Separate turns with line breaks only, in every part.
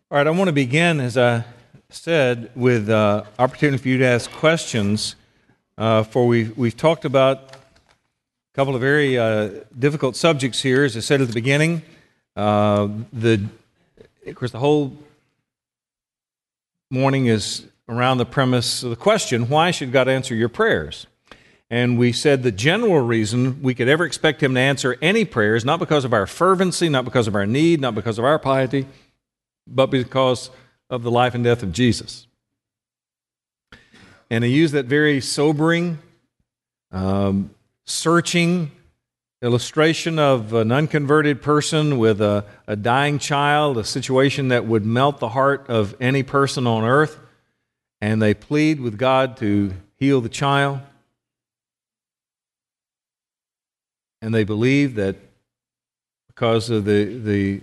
All right, I want to begin, as I said, with opportunity for you to ask questions. For we've talked about a couple of very difficult subjects here. As I said at the beginning, of course, the whole morning is around the premise of the question: why should God answer your prayers? And we said the general reason we could ever expect Him to answer any prayers, not because of our fervency, not because of our need, not because of our piety, but because of the life and death of Jesus. And he used that very sobering, searching illustration of an unconverted person with a dying child, a situation that would melt the heart of any person on earth. And they plead with God to heal the child. And they believe that because of the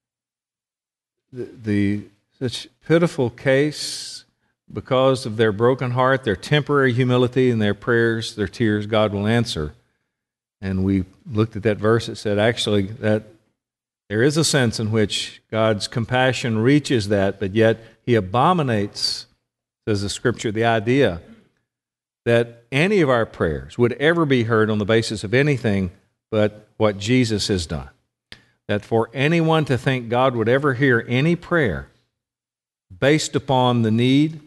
such pitiful case, because of their broken heart, their temporary humility, and their prayers, their tears, God will answer. And we looked at that verse that said actually that there is a sense in which God's compassion reaches that, but yet He abominates, says the Scripture, the idea that any of our prayers would ever be heard on the basis of anything but what Jesus has done. That for anyone to think God would ever hear any prayer based upon the need,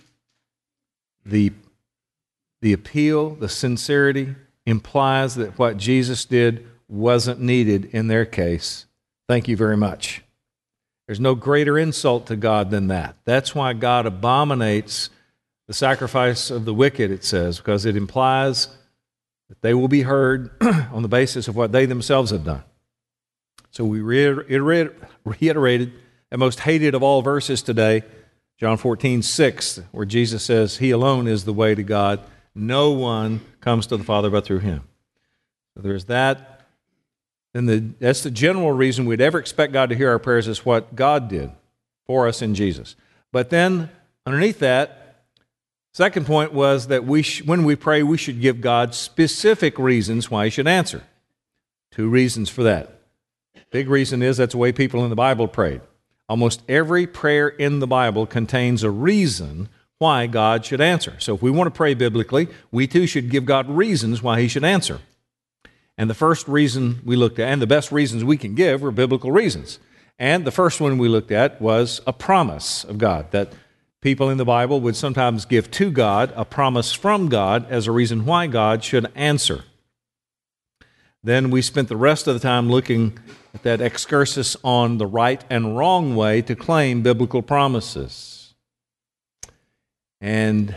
the appeal, the sincerity, implies that what Jesus did wasn't needed in their case. Thank you very much. There's no greater insult to God than that. That's why God abominates the sacrifice of the wicked, it says, because it implies that they will be heard on the basis of what they themselves have done. So we reiterated the most hated of all verses today, John 14:6, where Jesus says, He alone is the way to God. No one comes to the Father but through Him. So there's that. And that's the general reason we'd ever expect God to hear our prayers, is what God did for us in Jesus. But then underneath that, second point was that when we pray, we should give God specific reasons why He should answer. Two reasons for that. Big reason is that's the way people in the Bible prayed. Almost every prayer in the Bible contains a reason why God should answer. So if we want to pray biblically, we too should give God reasons why He should answer. And the first reason we looked at, and the best reasons we can give, are biblical reasons. And the first one we looked at was a promise of God, that people in the Bible would sometimes give to God a promise from God as a reason why God should answer. Then we spent the rest of the time looking at that excursus on the right and wrong way to claim biblical promises. And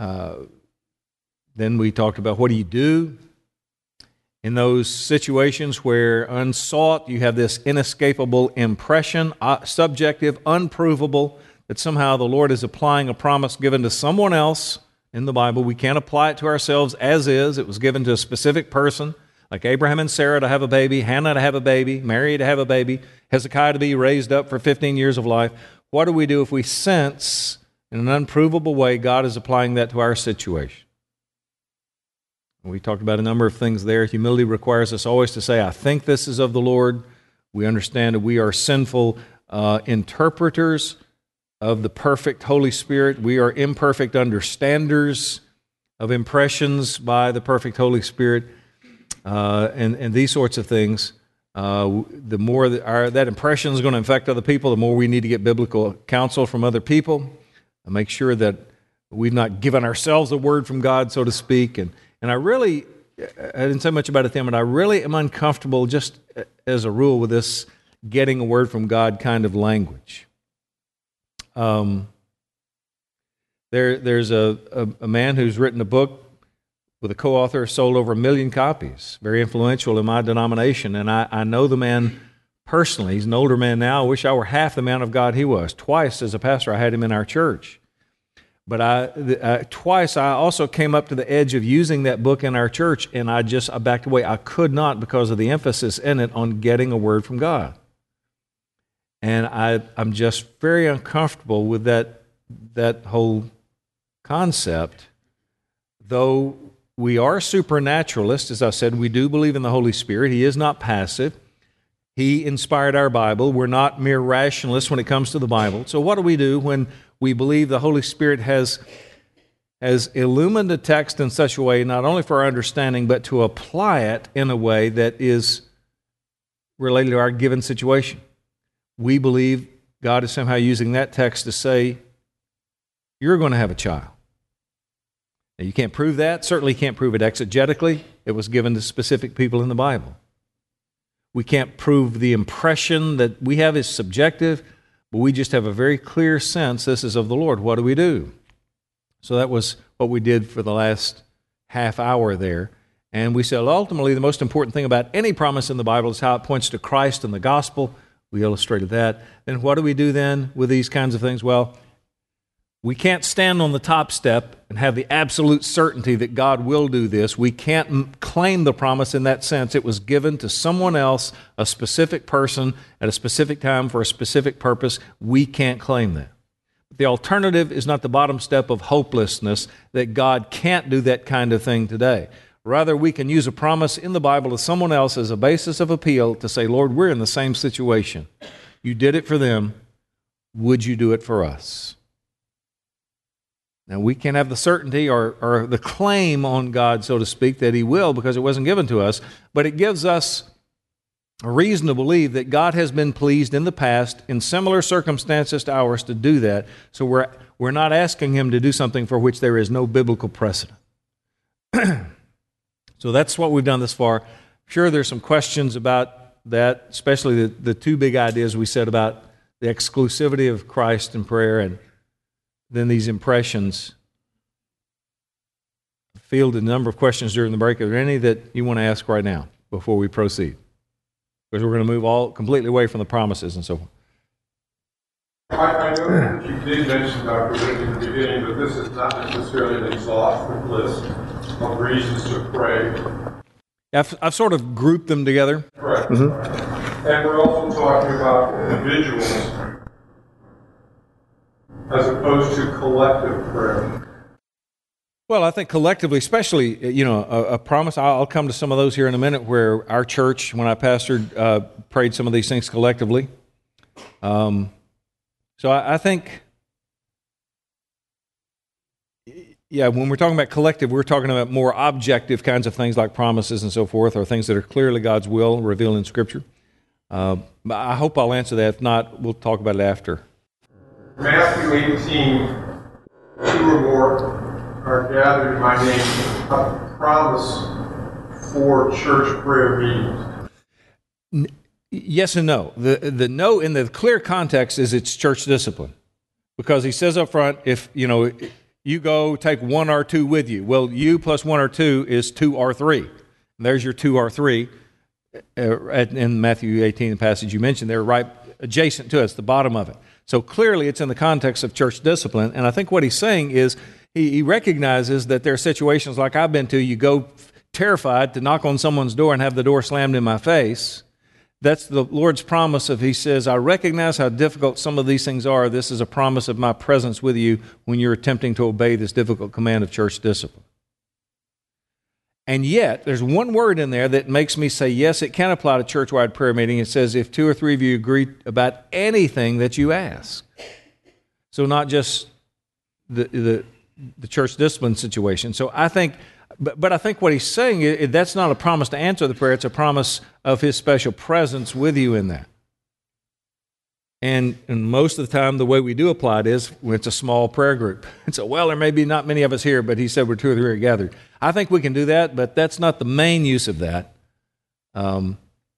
then we talked about what do you do in those situations where unsought you have this inescapable impression, subjective, unprovable, that somehow the Lord is applying a promise given to someone else in the Bible. We can't apply it to ourselves as is. It was given to a specific person, like Abraham and Sarah to have a baby, Hannah to have a baby, Mary to have a baby, Hezekiah to be raised up for 15 years of life. What do we do if we sense in an unprovable way God is applying that to our situation? We talked about a number of things there. Humility requires us always to say, I think this is of the Lord. We understand that we are sinful interpreters of the perfect Holy Spirit. We are imperfect understanders of impressions by the perfect Holy Spirit. And these sorts of things, the more that impression is going to affect other people, the more we need to get biblical counsel from other people and make sure that we've not given ourselves a word from God, so to speak. And I didn't say much about it then, but I really am uncomfortable just as a rule with this getting a word from God kind of language. There's a man who's written a book with a co-author, sold over 1 million copies, very influential in my denomination, and I know the man personally. He's an older man now. I wish I were half the man of God he was. Twice as a pastor I had him in our church. But twice I also came up to the edge of using that book in our church, and I backed away. I could not, because of the emphasis in it on getting a word from God. And I'm just very uncomfortable with that whole concept, though we are supernaturalists. As I said, we do believe in the Holy Spirit. He is not passive. He inspired our Bible. We're not mere rationalists when it comes to the Bible. So what do we do when we believe the Holy Spirit has illumined the text in such a way, not only for our understanding, but to apply it in a way that is related to our given situation? We believe God is somehow using that text to say, you're going to have a child. Now, you can't prove that. Certainly can't prove it exegetically. It was given to specific people in the Bible. We can't prove the impression that we have is subjective, but we just have a very clear sense this is of the Lord. What do we do? So that was what we did for the last half hour there. And we said ultimately the most important thing about any promise in the Bible is how it points to Christ and the gospel. We illustrated that. Then what do we do then with these kinds of things? Well, we can't stand on the top step and have the absolute certainty that God will do this. We can't claim the promise in that sense. It was given to someone else, a specific person, at a specific time for a specific purpose. We can't claim that. The alternative is not the bottom step of hopelessness, that God can't do that kind of thing today. Rather, we can use a promise in the Bible to someone else as a basis of appeal to say, Lord, we're in the same situation. You did it for them. Would you do it for us? Now, we can't have the certainty or the claim on God, so to speak, that He will because it wasn't given to us, but it gives us a reason to believe that God has been pleased in the past in similar circumstances to ours to do that, so we're not asking Him to do something for which there is no biblical precedent. So that's what we've done thus far. Sure, there's some questions about that, especially the two big ideas we said about the exclusivity of Christ in prayer and then these impressions. Fielded a number of questions during the break. Are there any that you want to ask right now before we proceed? Because we're going to move all completely away from the promises and so forth.
I know that you did mention, Dr. Rick, in the beginning, but this is not necessarily an exhaustive list of reasons to pray.
I've sort of grouped them together.
Correct. And we're also talking about individuals as opposed to collective prayer.
Well, I think collectively, especially, a promise. I'll come to some of those here in a minute where our church, when I pastored, prayed some of these things collectively. So I think, when we're talking about collective, we're talking about more objective kinds of things like promises and so forth, or things that are clearly God's will revealed in Scripture. I hope I'll answer that. If not, we'll talk about it after.
Matthew 18, 2 or more are gathered in my name, a promise for church prayer meetings.
Yes and no. The no in the clear context is it's church discipline. Because he says up front, if you go take one or two with you. Well, you plus one or two is two or three. And there's your two or three in Matthew 18, the passage you mentioned. They're right adjacent to it. It's the bottom of it. So clearly it's in the context of church discipline. And I think what he's saying is he recognizes that there are situations like I've been to. You go terrified to knock on someone's door and have the door slammed in my face. That's the Lord's promise he says, I recognize how difficult some of these things are. This is a promise of my presence with you when you're attempting to obey this difficult command of church discipline. And yet, there's one word in there that makes me say, yes, it can apply to church-wide prayer meeting. It says, if two or three of you agree about anything that you ask. So not just the church discipline situation. So I think, but I think what he's saying is that's not a promise to answer the prayer. It's a promise of His special presence with you in that. And most of the time, the way we do apply it is when it's a small prayer group. And so, there may be not many of us here, but he said we're two or three are gathered. I think we can do that, but that's not the main use of that.
And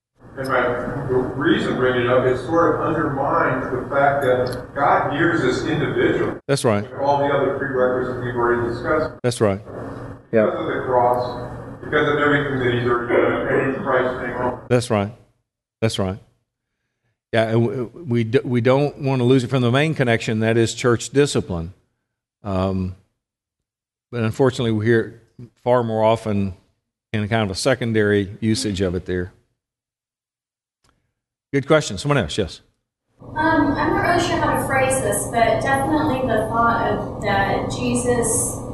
the reason bringing it up, it sort of undermines the fact that God hears us individually.
That's right.
All the other prerequisites we've already discussed.
That's right.
Because of the cross, because of everything that He's already paid, Christ came home.
That's right. That's right. Yeah, we don't want to lose it from the main connection, that is church discipline. But unfortunately, we hear it far more often in kind of a secondary usage of it there. Good question. Someone else, yes?
I'm not really sure how to phrase this, but definitely the thought of that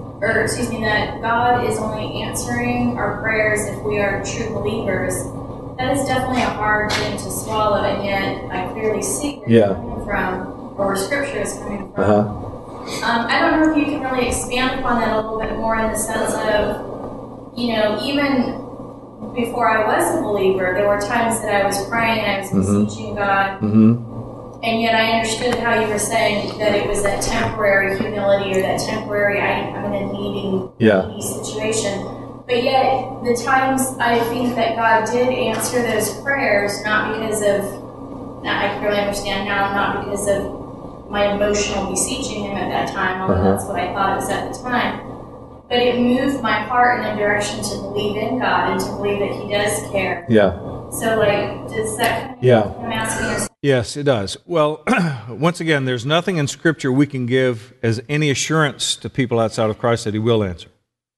that God is only answering our prayers if we are true believers. That is definitely a hard thing to swallow, and yet I clearly see where
Yeah.
you're coming from, or where Scripture is coming from. I don't know if you can really expand upon that a little bit more in the sense of, even before I was a believer, there were times that I was praying and I was beseeching God, and yet I understood how you were saying that it was that temporary humility or that temporary I'm in a needy situation. But yet, the times I think that God did answer those prayers, not because of, I clearly understand now, not because of my emotional beseeching Him at that time, although that's what I thought it was at the time. But it moved my heart in a direction to believe in God and to believe that He does care.
Yeah.
So, does that I'm asking you?
Yes, it does. Well, once again, there's nothing in Scripture we can give as any assurance to people outside of Christ that He will answer.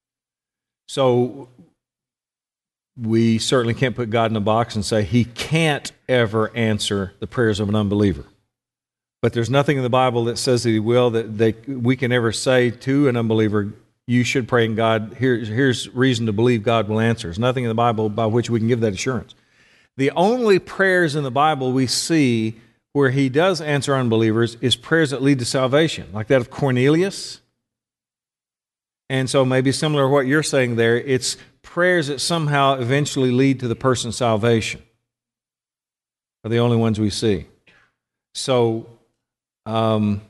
So we certainly can't put God in a box and say He can't ever answer the prayers of an unbeliever. But there's nothing in the Bible that says that He will, that we can ever say to an unbeliever, you should pray in God, here's reason to believe God will answer. There's nothing in the Bible by which we can give that assurance. The only prayers in the Bible we see where He does answer unbelievers is prayers that lead to salvation, like that of Cornelius. And so maybe similar to what you're saying there, it's prayers that somehow eventually lead to the person's salvation are the only ones we see. So, I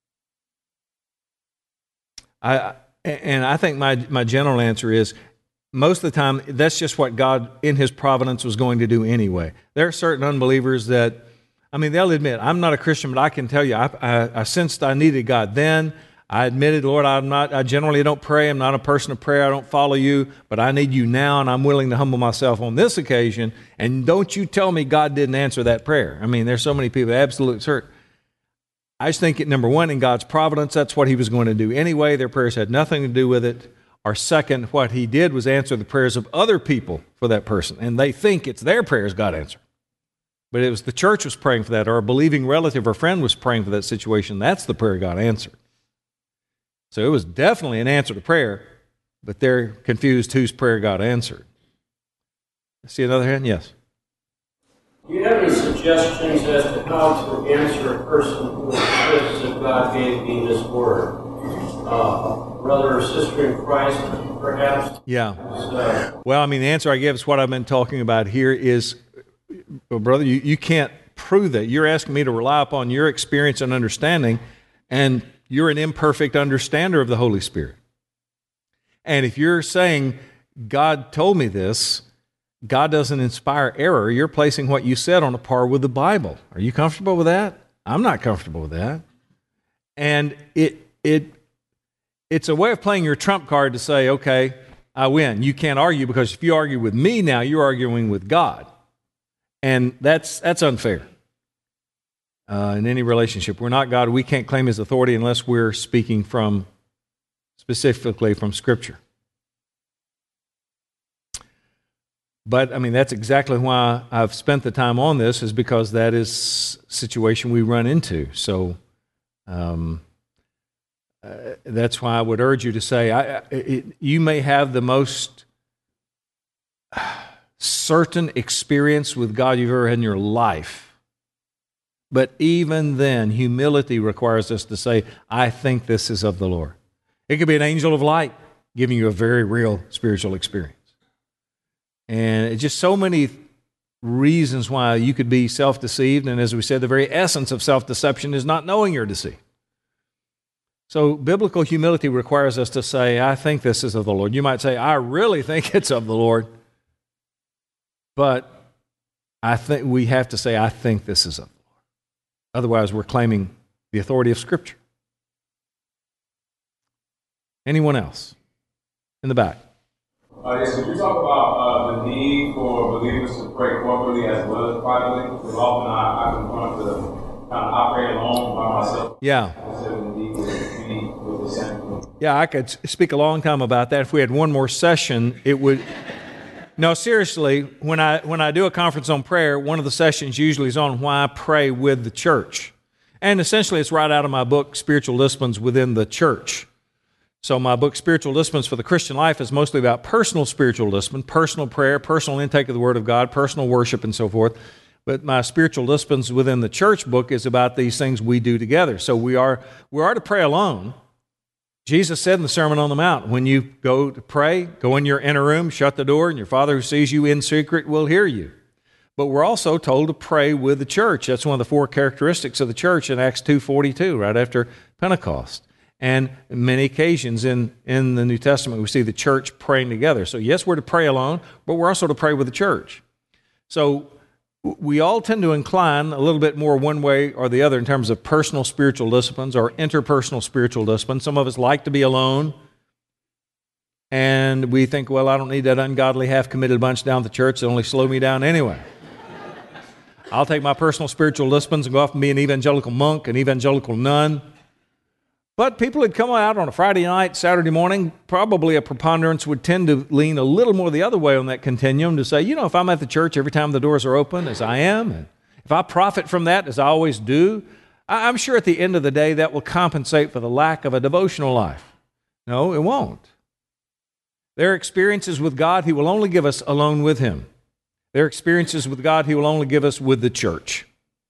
think my general answer is most of the time that's just what God in His providence was going to do anyway. There are certain unbelievers that, they'll admit, I'm not a Christian, but I can tell you, I sensed I needed God then. I admitted, Lord, I generally don't pray. I'm not a person of prayer. I don't follow you, but I need you now, and I'm willing to humble myself on this occasion. And don't you tell me God didn't answer that prayer. There's so many people absolutely certain. I just think, number one, in God's providence, that's what He was going to do anyway. Their prayers had nothing to do with it. Or second, what He did was answer the prayers of other people for that person, and they think it's their prayers God answered. But it was the church was praying for that, or a believing relative or friend was praying for that situation. That's the prayer God answered. So it was definitely an answer to prayer, but they're confused whose prayer God answered. See another hand? Yes.
Do you have any suggestions as to how to answer a person who insists that God gave me this word? Brother or sister in Christ, perhaps?
Yeah. Well, the answer I give is what I've been talking about here is, well, brother, you can't prove that. You're asking me to rely upon your experience and understanding, and you're an imperfect understander of the Holy Spirit. And if you're saying, God told me this, God doesn't inspire error, you're placing what you said on a par with the Bible. Are you comfortable with that? I'm not comfortable with that. And it's a way of playing your trump card to say, okay, I win. You can't argue, because if you argue with me now, you're arguing with God. And that's unfair. In any relationship, we're not God. We can't claim His authority unless we're speaking specifically from Scripture. But, that's exactly why I've spent the time on this, is because that is a situation we run into. So that's why I would urge you to say, you may have the most certain experience with God you've ever had in your life. But even then, humility requires us to say, I think this is of the Lord. It could be an angel of light giving you a very real spiritual experience. And it's just so many reasons why you could be self-deceived. And as we said, the very essence of self-deception is not knowing you're deceived. So biblical humility requires us to say, I think this is of the Lord. You might say, I really think it's of the Lord. But I think we have to say, I think this is of the Lord. Otherwise, we're claiming the authority of Scripture. Anyone else? In the back.
Yes, could you talk about the need for believers to pray corporately as well as privately? Because often I confront the kind of operate alone by myself.
Yeah. Yeah, I could speak a long time about that. If we had one more session, it would... No, seriously, when I do a conference on prayer, one of the sessions usually is on why I pray with the church. And essentially, it's right out of my book, Spiritual Disciplines Within the Church. So my book, Spiritual Disciplines for the Christian Life, is mostly about personal spiritual discipline, personal prayer, personal intake of the Word of God, personal worship, and so forth. But my Spiritual Disciplines within the church book is about these things we do together. So we are to pray alone. Jesus said in the Sermon on the Mount, when you go to pray, go in your inner room, shut the door, and your Father who sees you in secret will hear you. But we're also told to pray with the church. That's one of the four characteristics of the church in Acts 2:42, right after Pentecost. And many occasions in the New Testament, we see the church praying together. So yes, we're to pray alone, but we're also to pray with the church. So we all tend to incline a little bit more one way or the other in terms of personal spiritual disciplines or interpersonal spiritual disciplines. Some of us like to be alone, and we think, well, I don't need that ungodly, half-committed bunch down at the church that only slow me down anyway. I'll take my personal spiritual disciplines and go off and be an evangelical monk, an evangelical nun. But people who'd come out on a Friday night, Saturday morning, probably a preponderance would tend to lean a little more the other way on that continuum to say, if I'm at the church every time the doors are open, as I am, and if I profit from that, as I always do, I'm sure at the end of the day that will compensate for the lack of a devotional life. No, it won't. There are experiences with God He will only give us alone with Him. There are experiences with God He will only give us with the church.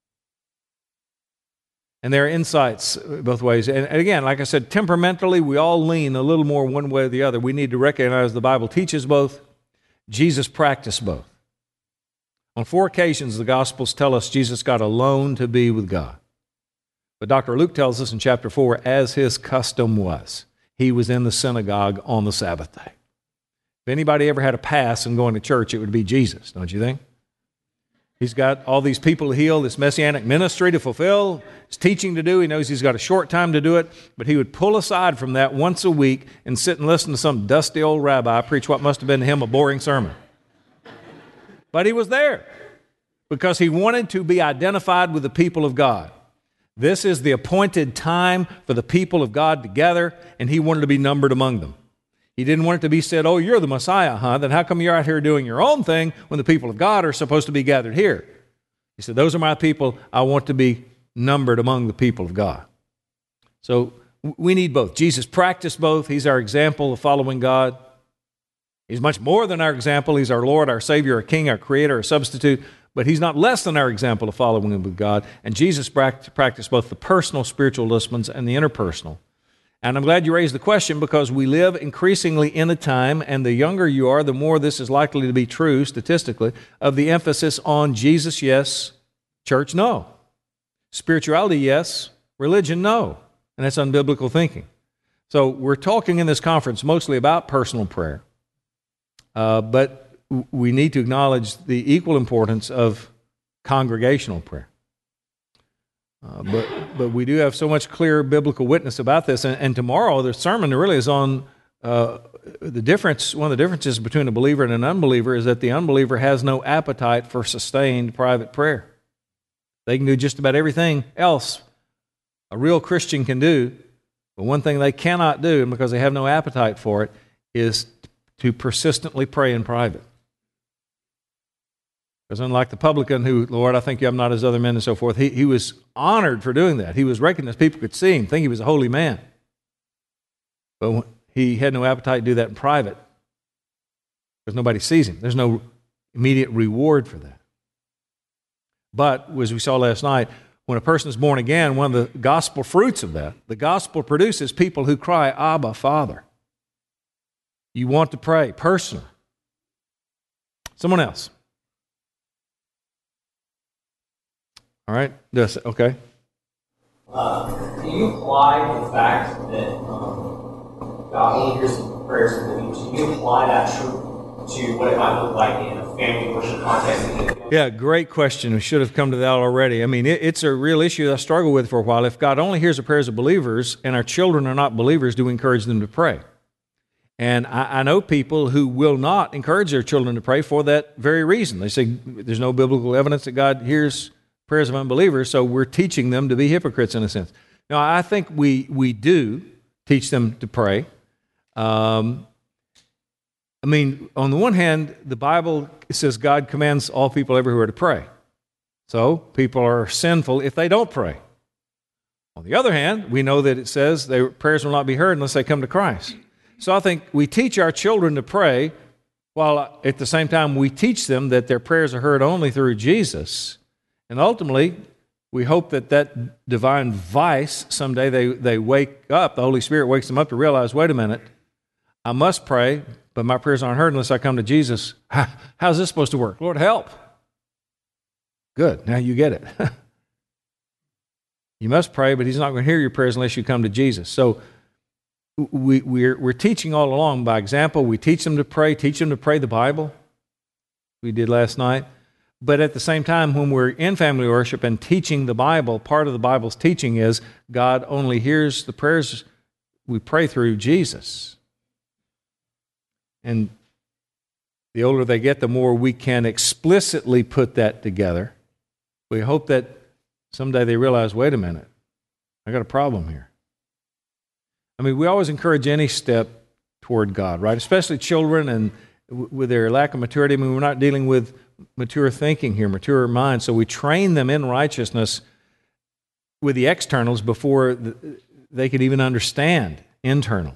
And there are insights both ways. And again, like I said, temperamentally, we all lean a little more one way or the other. We need to recognize the Bible teaches both. Jesus practiced both. On 4 occasions, the Gospels tell us Jesus got alone to be with God. But Dr. Luke tells us in chapter 4, as his custom was, he was in the synagogue on the Sabbath day. If anybody ever had a pass in going to church, it would be Jesus, don't you think? He's got all these people to heal, this messianic ministry to fulfill, his teaching to do. He knows he's got a short time to do it, but he would pull aside from that once a week and sit and listen to some dusty old rabbi preach what must have been to him a boring sermon. But he was there because he wanted to be identified with the people of God. This is the appointed time for the people of God to gather, and he wanted to be numbered among them. He didn't want it to be said, oh, you're the Messiah, huh? Then how come you're out here doing your own thing when the people of God are supposed to be gathered here? He said, those are my people. I want to be numbered among the people of God. So we need both. Jesus practiced both. He's our example of following God. He's much more than our example. He's our Lord, our Savior, our King, our Creator, our substitute. But he's not less than our example of following Him with God. And Jesus practiced both the personal spiritual disciplines and the interpersonal. And I'm glad you raised the question because we live increasingly in a time, and the younger you are, the more this is likely to be true statistically, of the emphasis on Jesus, yes, church, no. Spirituality, yes, religion, no. And that's unbiblical thinking. So we're talking in this conference mostly about personal prayer, but we need to acknowledge the equal importance of congregational prayer. But we do have so much clear biblical witness about this. And tomorrow, the sermon really is on the difference. One of the differences between a believer and an unbeliever is that the unbeliever has no appetite for sustained private prayer. They can do just about everything else a real Christian can do, but one thing they cannot do, and because they have no appetite for it, is to persistently pray in private. Because unlike the publican who, Lord, I think I'm not as other men and so forth, he was honored for doing that. He was recognized. People could see him, think he was a holy man. But he had no appetite to do that in private because nobody sees him. There's no immediate reward for that. But, as we saw last night, when a person is born again, one of the gospel fruits of that, the gospel produces people who cry, Abba, Father. You want to pray personally. Someone else. All right? Yes, okay.
Can you apply the fact that God only hears the prayers of believers? Can you apply that truth to what it might look like in a family worship context?
Yeah, great question. We should have come to that already. I mean, it's a real issue that I struggled with for a while. If God only hears the prayers of believers and our children are not believers, do we encourage them to pray? And I know people who will not encourage their children to pray for that very reason. They say there's no biblical evidence that God hears prayers of unbelievers, so we're teaching them to be hypocrites in a sense. Now, I think we do teach them to pray. I mean, on the one hand, the Bible says God commands all people everywhere to pray. So people are sinful if they don't pray. On the other hand, we know that it says their prayers will not be heard unless they come to Christ. So I think we teach our children to pray, while at the same time we teach them that their prayers are heard only through Jesus. And ultimately, we hope that that divine vice, someday they wake up, the Holy Spirit wakes them up to realize, wait a minute, I must pray, but my prayers aren't heard unless I come to Jesus. How's this supposed to work? Lord, help. Good, now you get it. You must pray, but he's not going to hear your prayers unless you come to Jesus. So we're teaching all along by example. We teach them to pray the Bible. We did last night. But at the same time, when we're in family worship and teaching the Bible, part of the Bible's teaching is God only hears the prayers we pray through Jesus. And the older they get, the more we can explicitly put that together. We hope that someday they realize, wait a minute, I got a problem here. I mean, we always encourage any step toward God, right? Especially children and with their lack of maturity. I mean, we're not dealing with mature thinking here, mature minds. So we train them in righteousness with the externals before they could even understand internally.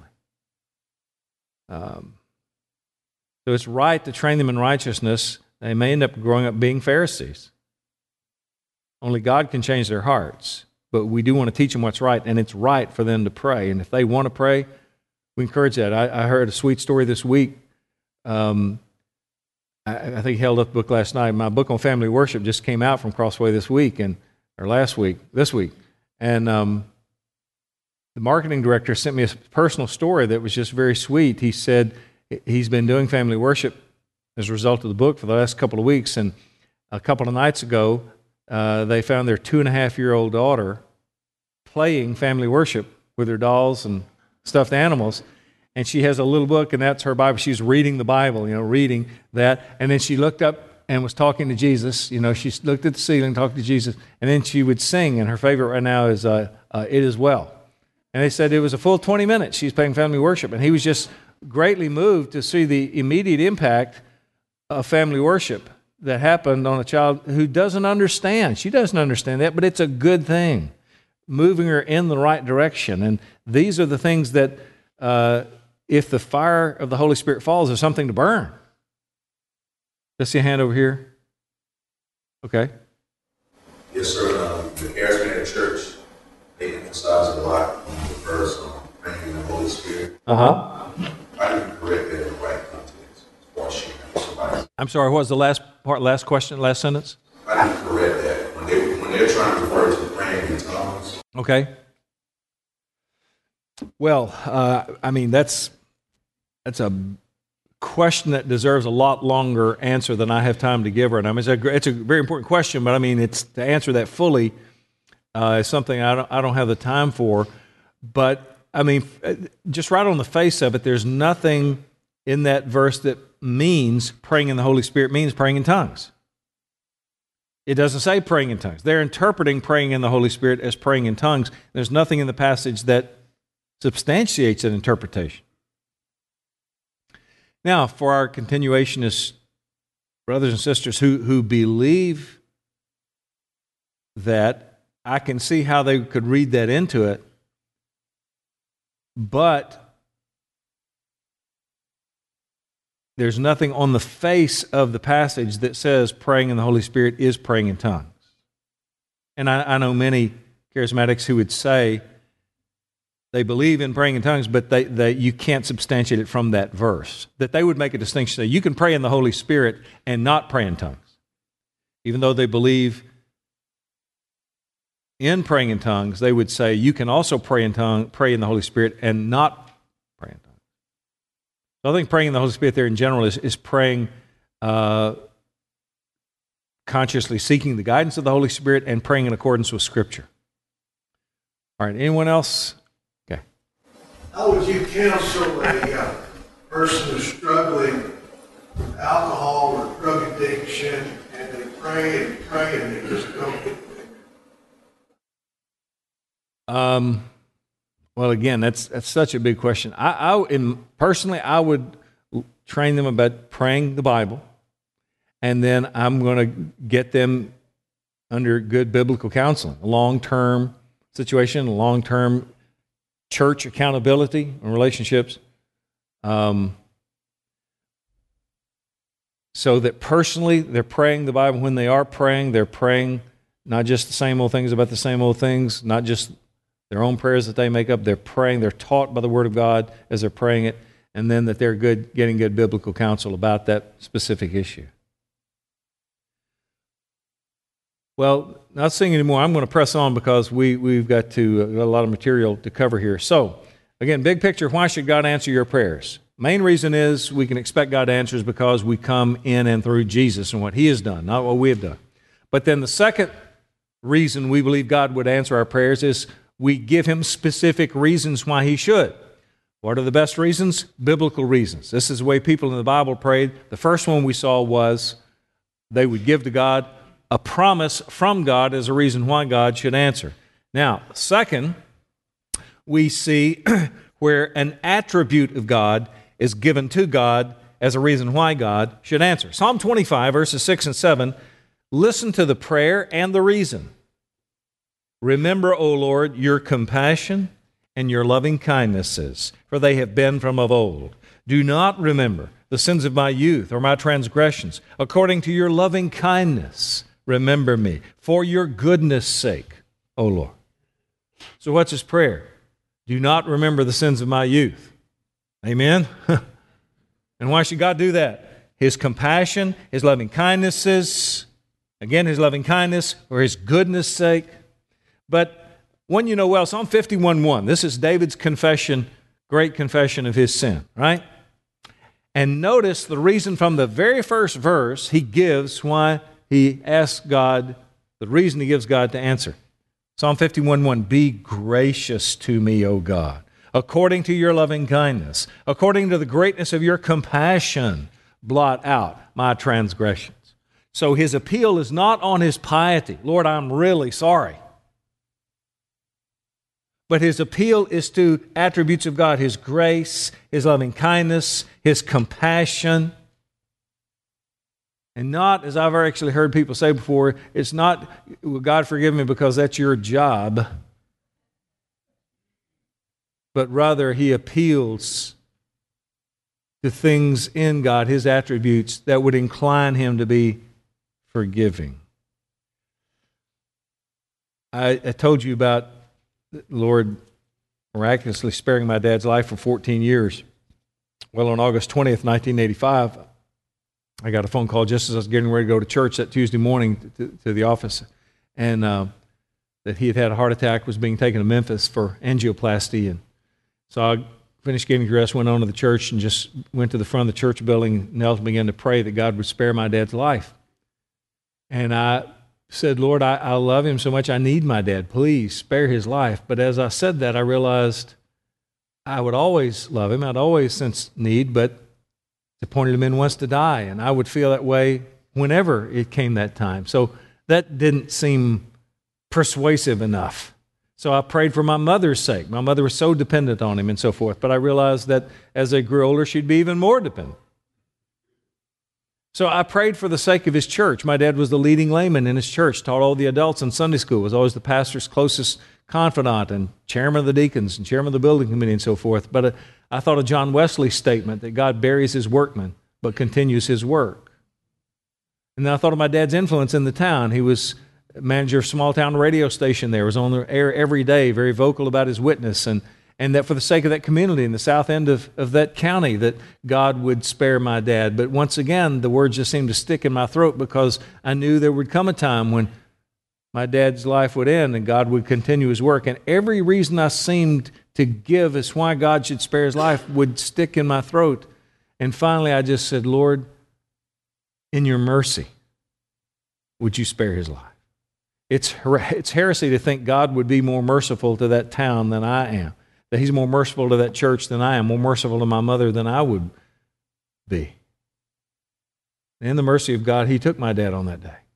So it's right to train them in righteousness. They may end up growing up being Pharisees. Only God can change their hearts. But we do want to teach them what's right, and it's right for them to pray. And if they want to pray, we encourage that. I heard a sweet story this week. I think he held up the book last night. My book on family worship just came out from Crossway this week, this week. And the marketing director sent me a personal story that was just very sweet. He said he's been doing family worship as a result of the book for the last couple of weeks, and a couple of nights ago, they found their 2.5-year-old daughter playing family worship with her dolls and stuffed animals. And she has a little book, and that's her Bible. She's reading the Bible, reading that. And then she looked up and was talking to Jesus. She looked at the ceiling, talked to Jesus. And then she would sing, and her favorite right now is It Is Well. And they said it was a full 20 minutes she's playing family worship. And he was just greatly moved to see the immediate impact of family worship that happened on a child who doesn't understand. She doesn't understand that, but it's a good thing, moving her in the right direction. And these are the things that, if the fire of the Holy Spirit falls, there's something to burn. Let's see a hand over here. Okay.
Yes, sir. The charismatic church, they emphasize a lot on the verse on praying in the Holy Spirit.
Uh-huh.
I didn't correct that in the right context.
I'm sorry, what was the last question, last sentence?
I didn't correct that. When they're trying to refer to praying in tongues.
Okay. Well, that's a question that deserves a lot longer answer than I have time to give her. And it's a very important question, but it's to answer that fully is something I don't have the time for. But just right on the face of it, there's nothing in that verse that means praying in the Holy Spirit means praying in tongues. It doesn't say praying in tongues. They're interpreting praying in the Holy Spirit as praying in tongues. There's nothing in the passage that substantiates that interpretation. Now, for our continuationist brothers and sisters who believe that, I can see how they could read that into it, but there's nothing on the face of the passage that says praying in the Holy Spirit is praying in tongues. And I know many charismatics who would say they believe in praying in tongues, but you can't substantiate it from that verse. That they would make a distinction. Say, you can pray in the Holy Spirit and not pray in tongues. Even though they believe in praying in tongues, they would say you can also pray in the Holy Spirit and not pray in tongues. So I think praying in the Holy Spirit there in general is praying consciously seeking the guidance of the Holy Spirit and praying in accordance with Scripture. All right, anyone else? Okay.
How would you counsel a person who's struggling with alcohol or drug addiction, and they pray and they just don't get there?
Well, again, that's such a big question. Personally, I would train them about praying the Bible, and then I'm going to get them under good biblical counseling, long-term, situation, long-term church accountability and relationships. So that personally, they're praying the Bible. When they are praying, they're praying not just the same old things about the same old things, not just their own prayers that they make up. They're praying, they're taught by the Word of God as they're praying it, and then that they're getting good biblical counsel about that specific issue. Well, not saying anymore. I'm going to press on because we've got a lot of material to cover here. So, again, big picture, why should God answer your prayers? Main reason is we can expect God to answer is because we come in and through Jesus and what He has done, not what we have done. But then the second reason we believe God would answer our prayers is we give Him specific reasons why He should. What are the best reasons? Biblical reasons. This is the way people in the Bible prayed. The first one we saw was they would give to God a promise from God as a reason why God should answer. Now, second, we see where an attribute of God is given to God as a reason why God should answer. Psalm 25, verses 6 and 7, listen to the prayer and the reason. Remember, O Lord, your compassion and your loving kindnesses, for they have been from of old. Do not remember the sins of my youth or my transgressions. According to your loving kindness, remember me, for your goodness' sake, O Lord. So what's his prayer? Do not remember the sins of my youth. Amen? And why should God do that? His compassion, His loving kindnesses, again, His loving kindness for His goodness' sake. But one you know well, Psalm 51:1, this is David's confession, great confession of his sin, right? And notice the reason from the very first verse he gives why he asks God, the reason he gives God to answer. Psalm 51:1, be gracious to me, O God, according to your loving kindness, according to the greatness of your compassion, blot out my transgressions. So his appeal is not on his piety. Lord, I'm really sorry. But his appeal is to attributes of God, His grace, His loving kindness, His compassion. And not, as I've actually heard people say before, it's not, well, God forgive me because that's your job. But rather he appeals to things in God, His attributes, that would incline him to be forgiving. I told you about the Lord miraculously sparing my dad's life for 14 years. Well, on August 20th, 1985, I got a phone call just as I was getting ready to go to church that Tuesday morning to the office, and that he had had a heart attack, was being taken to Memphis for angioplasty. And so I finished getting dressed, went on to the church, and just went to the front of the church building, knelt and began to pray that God would spare my dad's life. And I said, Lord, I love him so much, I need my dad. Please spare his life. But as I said that, I realized I would always love him. I'd always sense need, but the point of him wants to die, and I would feel that way whenever it came that time. So that didn't seem persuasive enough. So I prayed for my mother's sake. My mother was so dependent on him and so forth, but I realized that as they grew older, she'd be even more dependent. So I prayed for the sake of his church. My dad was the leading layman in his church, taught all the adults in Sunday school, was always the pastor's closest confidant and chairman of the deacons and chairman of the building committee and so forth. But I thought of John Wesley's statement that God buries his workmen but continues his work. And then I thought of my dad's influence in the town. He was manager of a small town radio station there, was on the air every day, very vocal about his witness, and that for the sake of that community in the south end of that county, that God would spare my dad. But once again, the words just seemed to stick in my throat because I knew there would come a time when my dad's life would end and God would continue his work. And every reason I seemed to give as why God should spare his life would stick in my throat. And finally I just said, Lord, in your mercy, would you spare his life? It's heresy to think God would be more merciful to that town than I am, that he's more merciful to that church than I am, more merciful to my mother than I would be. In the mercy of God, he took my dad on that day.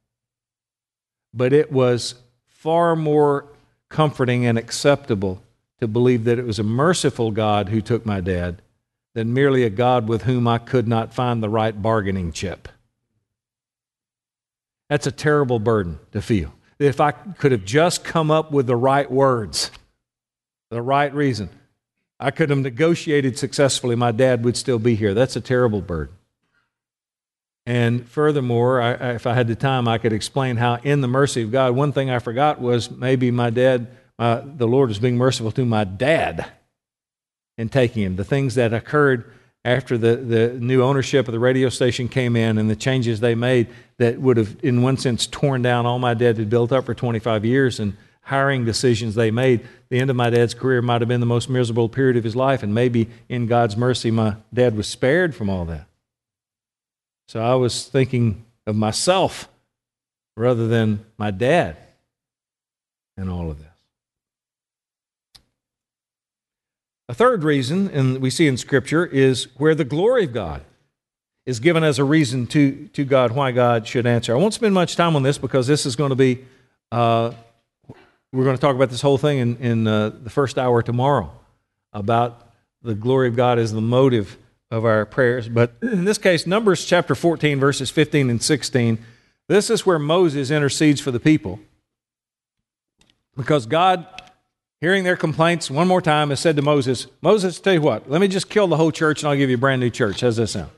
But it was far more comforting and acceptable to believe that it was a merciful God who took my dad than merely a God with whom I could not find the right bargaining chip. That's a terrible burden to feel. that if I could have just come up with the right words, the right reason, I could have negotiated successfully, my dad would still be here. That's a terrible burden. And furthermore, if I had the time, I could explain how in the mercy of God, one thing I forgot was maybe my dad, the Lord was being merciful to my dad in taking him. The things that occurred after the new ownership of the radio station came in and the changes they made that would have, in one sense, torn down all my dad had built up for 25 years, and hiring decisions they made. The end of my dad's career might have been the most miserable period of his life, and maybe in God's mercy, my dad was spared from all that. So I was thinking of myself rather than my dad and all of this. A third reason, and we see in Scripture, is where the glory of God is given as a reason to God why God should answer. I won't spend much time on this because this is going to be, we're going to talk about this whole thing in the first hour tomorrow, about the glory of God as the motive of our prayers. But in this case, Numbers chapter 14, verses 15 and 16, this is where Moses intercedes for the people. Because God, hearing their complaints one more time, has said to Moses, Moses, tell you what, let me just kill the whole church and I'll give you a brand new church. How's that sound?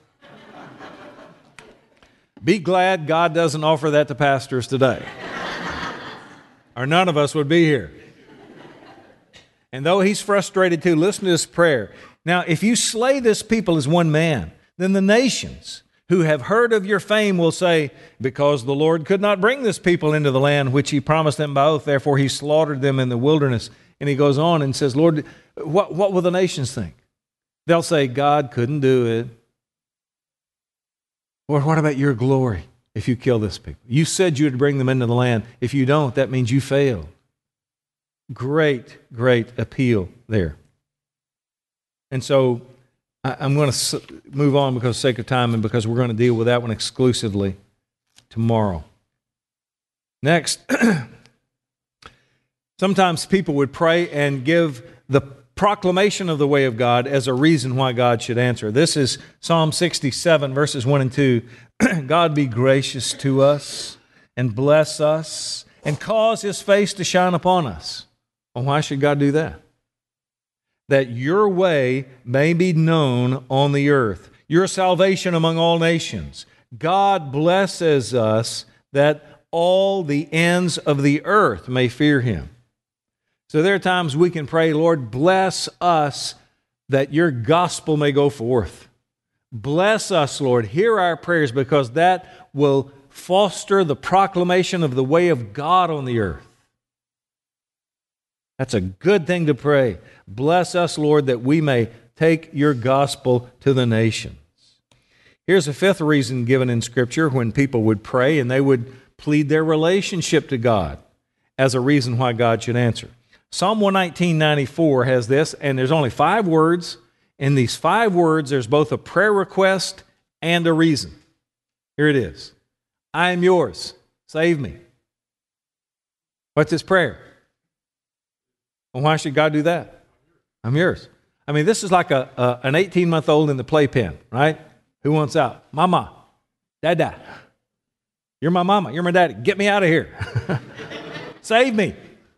Be glad God doesn't offer that to pastors today, or none of us would be here. And though he's frustrated too, listen to this prayer. Now, if you slay this people as one man, then the nations who have heard of your fame will say, because the Lord could not bring this people into the land which he promised them by oath, therefore he slaughtered them in the wilderness. And he goes on and says, Lord, what will the nations think? They'll say, God couldn't do it. Lord, what about your glory if you kill this people? You said you would bring them into the land. If you don't, that means you failed. Great, great appeal there. And so I'm going to move on because of the sake of time and because we're going to deal with that one exclusively tomorrow. Next, sometimes people would pray and give the proclamation of the way of God as a reason why God should answer. This is Psalm 67, verses 1 and 2. God be gracious to us and bless us and cause his face to shine upon us. Well, why should God do that? That your way may be known on the earth, your salvation among all nations. God blesses us that all the ends of the earth may fear him. So there are times we can pray, Lord, bless us that your gospel may go forth. Bless us, Lord. Hear our prayers because that will foster the proclamation of the way of God on the earth. That's a good thing to pray. Bless us, Lord, that we may take your gospel to the nations. Here's a fifth reason given in Scripture when people would pray and they would plead their relationship to God as a reason why God should answer. Psalm 119:94 has this, and there's only 5 words. In these 5 words, there's both a prayer request and a reason. Here it is. I am yours. Save me. What's his prayer? Well, why should God do that? I'm yours. I mean, this is like an 18-month-old in the playpen, right? Who wants out? Mama, Dada. You're my mama. You're my daddy. Get me out of here. Save me.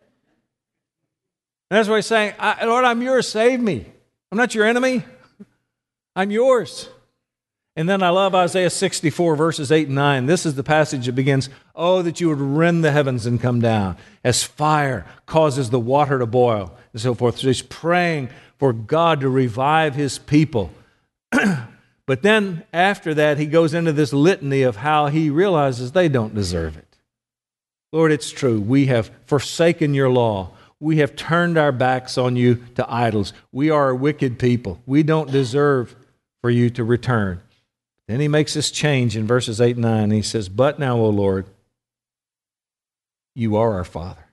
And that's what he's saying. Lord, I'm yours. Save me. I'm not your enemy. I'm yours. And then I love Isaiah 64, verses 8 and 9. This is the passage that begins, oh, that you would rend the heavens and come down, as fire causes the water to boil, and so forth. So he's praying for God to revive his people. But then after that, he goes into this litany of how he realizes they don't deserve it. Lord, it's true. We have forsaken your law. We have turned our backs on you to idols. We are a wicked people. We don't deserve for you to return. Then he makes this change in verses 8 and 9. He says, but now, O Lord, you are our Father.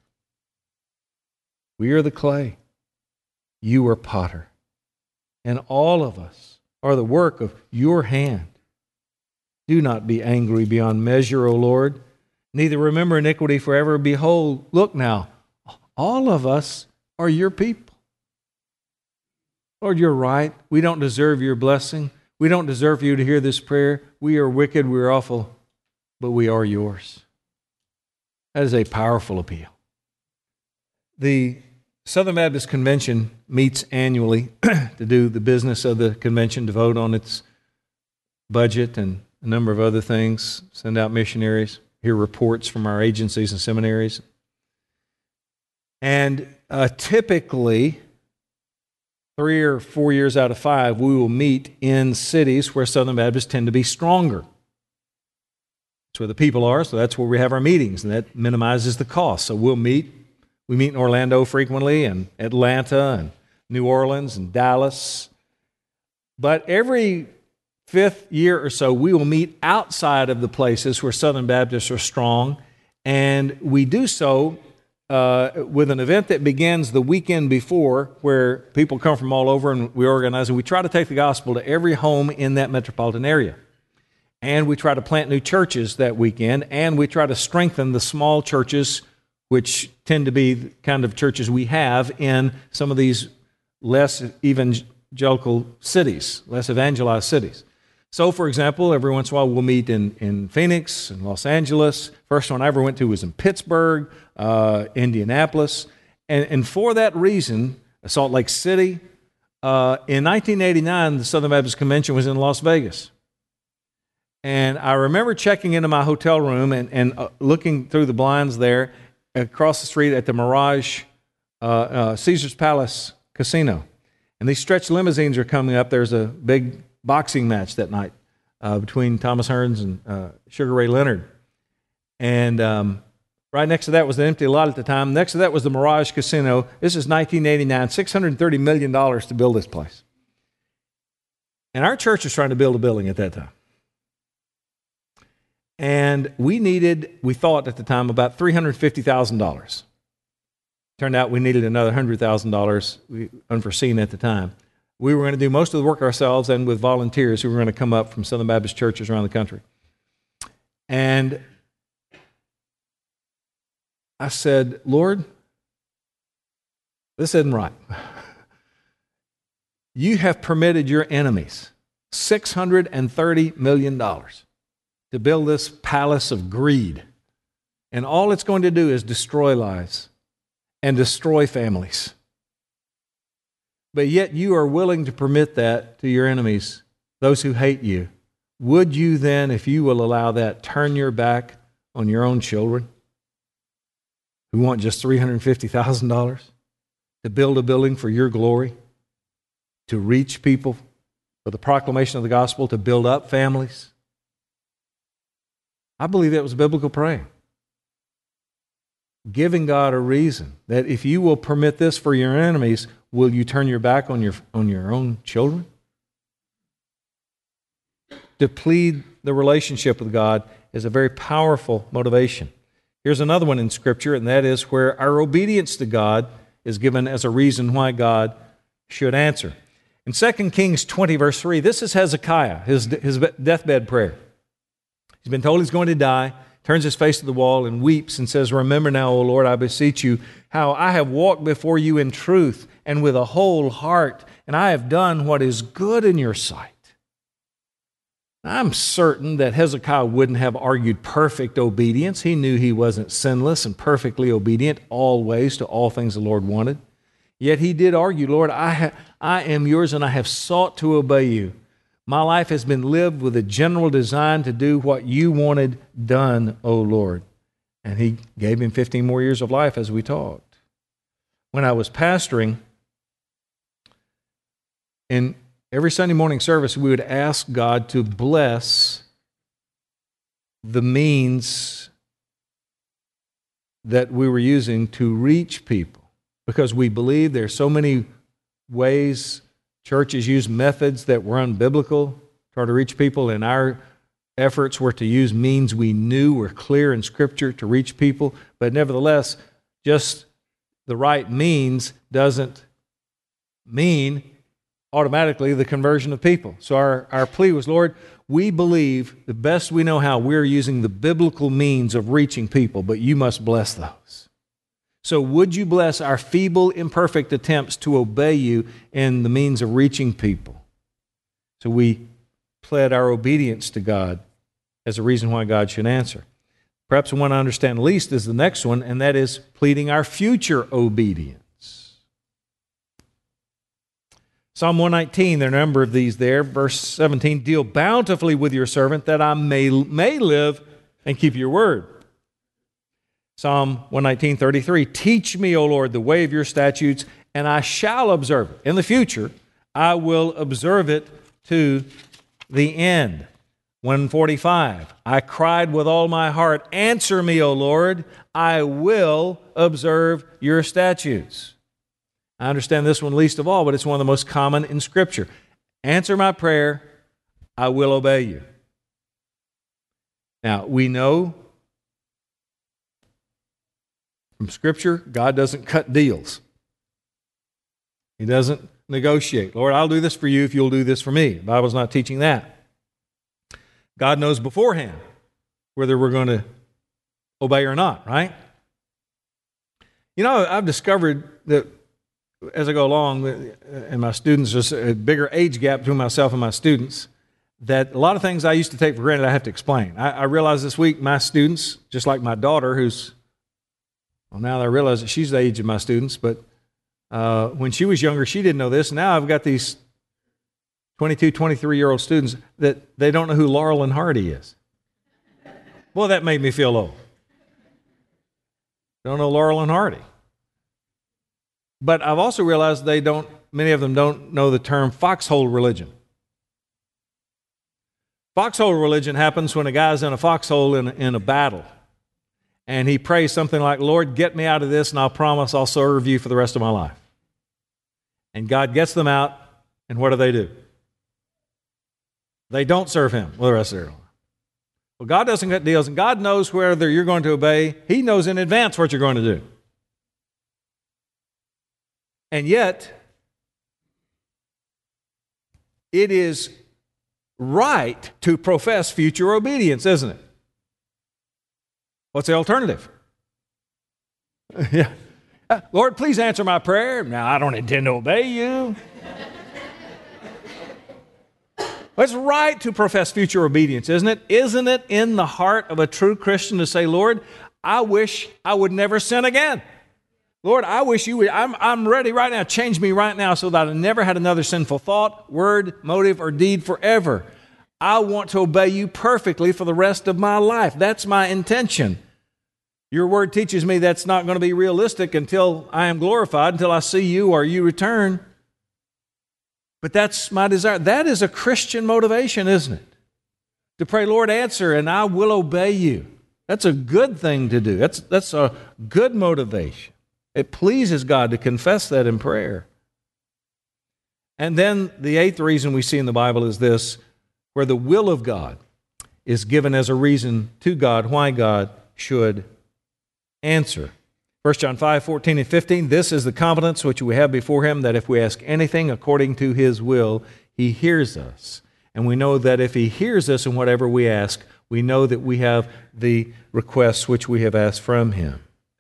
We are the clay. You are potter. And all of us are the work of your hand. Do not be angry beyond measure, O Lord. Neither remember iniquity forever. Behold, look now, all of us are your people. Lord, you're right. We don't deserve your blessing. We don't deserve for you to hear this prayer. We are wicked, we are awful, but we are yours. That is a powerful appeal. The Southern Baptist Convention meets annually to do the business of the convention, to vote on its budget and a number of other things, send out missionaries, hear reports from our agencies and seminaries. And typically, 3 or 4 years out of 5, we will meet in cities where Southern Baptists tend to be stronger. That's where the people are, so that's where we have our meetings, and that minimizes the cost. So we meet in Orlando frequently, and Atlanta, and New Orleans, and Dallas. But every 5th year or so, we will meet outside of the places where Southern Baptists are strong, and we do so with an event that begins the weekend before, where people come from all over, and we organize, and we try to take the gospel to every home in that metropolitan area. And we try to plant new churches that weekend, and we try to strengthen the small churches, which tend to be the kind of churches we have in some of these less evangelical cities, less evangelized cities. So, for example, every once in a while we'll meet in Phoenix and Los Angeles. First one I ever went to was in Pittsburgh, Indianapolis. And for that reason, Salt Lake City, in 1989, the Southern Baptist Convention was in Las Vegas. And I remember checking into my hotel room and looking through the blinds there across the street at the Mirage Caesar's Palace Casino. And these stretch limousines are coming up. There's a big boxing match that night between Thomas Hearns and Sugar Ray Leonard. And right next to that was the empty lot at the time. Next to that was the Mirage Casino. This is 1989, $630 million to build this place. And our church was trying to build a building at that time. And we thought at the time, about $350,000. Turned out we needed another $100,000, unforeseen at the time. We were going to do most of the work ourselves and with volunteers who were going to come up from Southern Baptist churches around the country. And I said, Lord, this isn't right. You have permitted your enemies $630 million to build this palace of greed. And all it's going to do is destroy lives and destroy families. But yet you are willing to permit that to your enemies, those who hate you. Would you then, if you will allow that, turn your back on your own children who want just $350,000 to build a building for your glory, to reach people for the proclamation of the gospel, to build up families? I believe that was biblical praying. Giving God a reason that if you will permit this for your enemies, will you turn your back on your own children? To plead the relationship with God is a very powerful motivation. Here's another one in Scripture, and that is where our obedience to God is given as a reason why God should answer. In 2 Kings 20, verse 3, this is Hezekiah, his deathbed prayer. He's been told he's going to die, turns his face to the wall and weeps and says, "Remember now, O Lord, I beseech you, how I have walked before you in truth and with a whole heart, and I have done what is good in your sight." I'm certain that Hezekiah wouldn't have argued perfect obedience. He knew he wasn't sinless and perfectly obedient always to all things the Lord wanted. Yet he did argue, "Lord, I am yours and I have sought to obey you. My life has been lived with a general design to do what you wanted done, O Lord." And he gave him 15 more years of life as we talked. When I was pastoring, in every Sunday morning service, we would ask God to bless the means that we were using to reach people, because we believe there are so many ways churches use methods that were unbiblical, try to reach people, and our efforts were to use means we knew were clear in Scripture to reach people. But nevertheless, just the right means doesn't mean automatically the conversion of people. So our plea was, Lord, we believe the best we know how we're using the biblical means of reaching people, but you must bless those. So would you bless our feeble, imperfect attempts to obey you in the means of reaching people? So we pled our obedience to God as a reason why God should answer. Perhaps the one I understand least is the next one, and that is pleading our future obedience. Psalm 119, there are a number of these there. Verse 17, deal bountifully with your servant that I may live and keep your word. Psalm 119:33, teach me, O Lord, the way of your statutes, and I shall observe it. In the future, I will observe it to the end. 145, I cried with all my heart, answer me, O Lord, I will observe your statutes. I understand this one least of all, but it's one of the most common in Scripture. Answer my prayer, I will obey you. Now, we know from Scripture, God doesn't cut deals. He doesn't negotiate. Lord, I'll do this for you if you'll do this for me. The Bible's not teaching that. God knows beforehand whether we're going to obey or not, right? You know, I've discovered that as I go along, and my students, there's a bigger age gap between myself and my students, that a lot of things I used to take for granted I have to explain. I realized this week my students, just like my daughter, who's, well, now that I realize that she's the age of my students, but when she was younger, she didn't know this. Now I've got these 22, 23-year-old students that they don't know who Laurel and Hardy is. Boy, that made me feel old. Don't know Laurel and Hardy. But I've also realized many of them don't know the term foxhole religion. Foxhole religion happens when a guy's in a foxhole in a battle. And he prays something like, Lord, get me out of this, and I'll promise I'll serve you for the rest of my life. And God gets them out, and what do? They don't serve him for the rest of their life. Well, God doesn't cut deals, and God knows whether you're going to obey. He knows in advance what you're going to do. And yet, it is right to profess future obedience, isn't it? What's the alternative? Yeah. Lord, please answer my prayer. Now, I don't intend to obey you. It's right to profess future obedience, isn't it? Isn't it in the heart of a true Christian to say, Lord, I wish I would never sin again. Lord, I wish you would, I'm ready right now. Change me right now so that I never had another sinful thought, word, motive, or deed forever. I want to obey you perfectly for the rest of my life. That's my intention. Your word teaches me that's not going to be realistic until I am glorified, until I see you or you return. But that's my desire. That is a Christian motivation, isn't it? To pray, Lord, answer, and I will obey you. That's a good thing to do. That's a good motivation. It pleases God to confess that in prayer. And then the eighth reason we see in the Bible is this, where the will of God is given as a reason to God why God should answer. 1 John 5:14 and 15, this is the confidence which we have before him, that if we ask anything according to his will, he hears us. And we know that if he hears us in whatever we ask, we know that we have the requests which we have asked from him.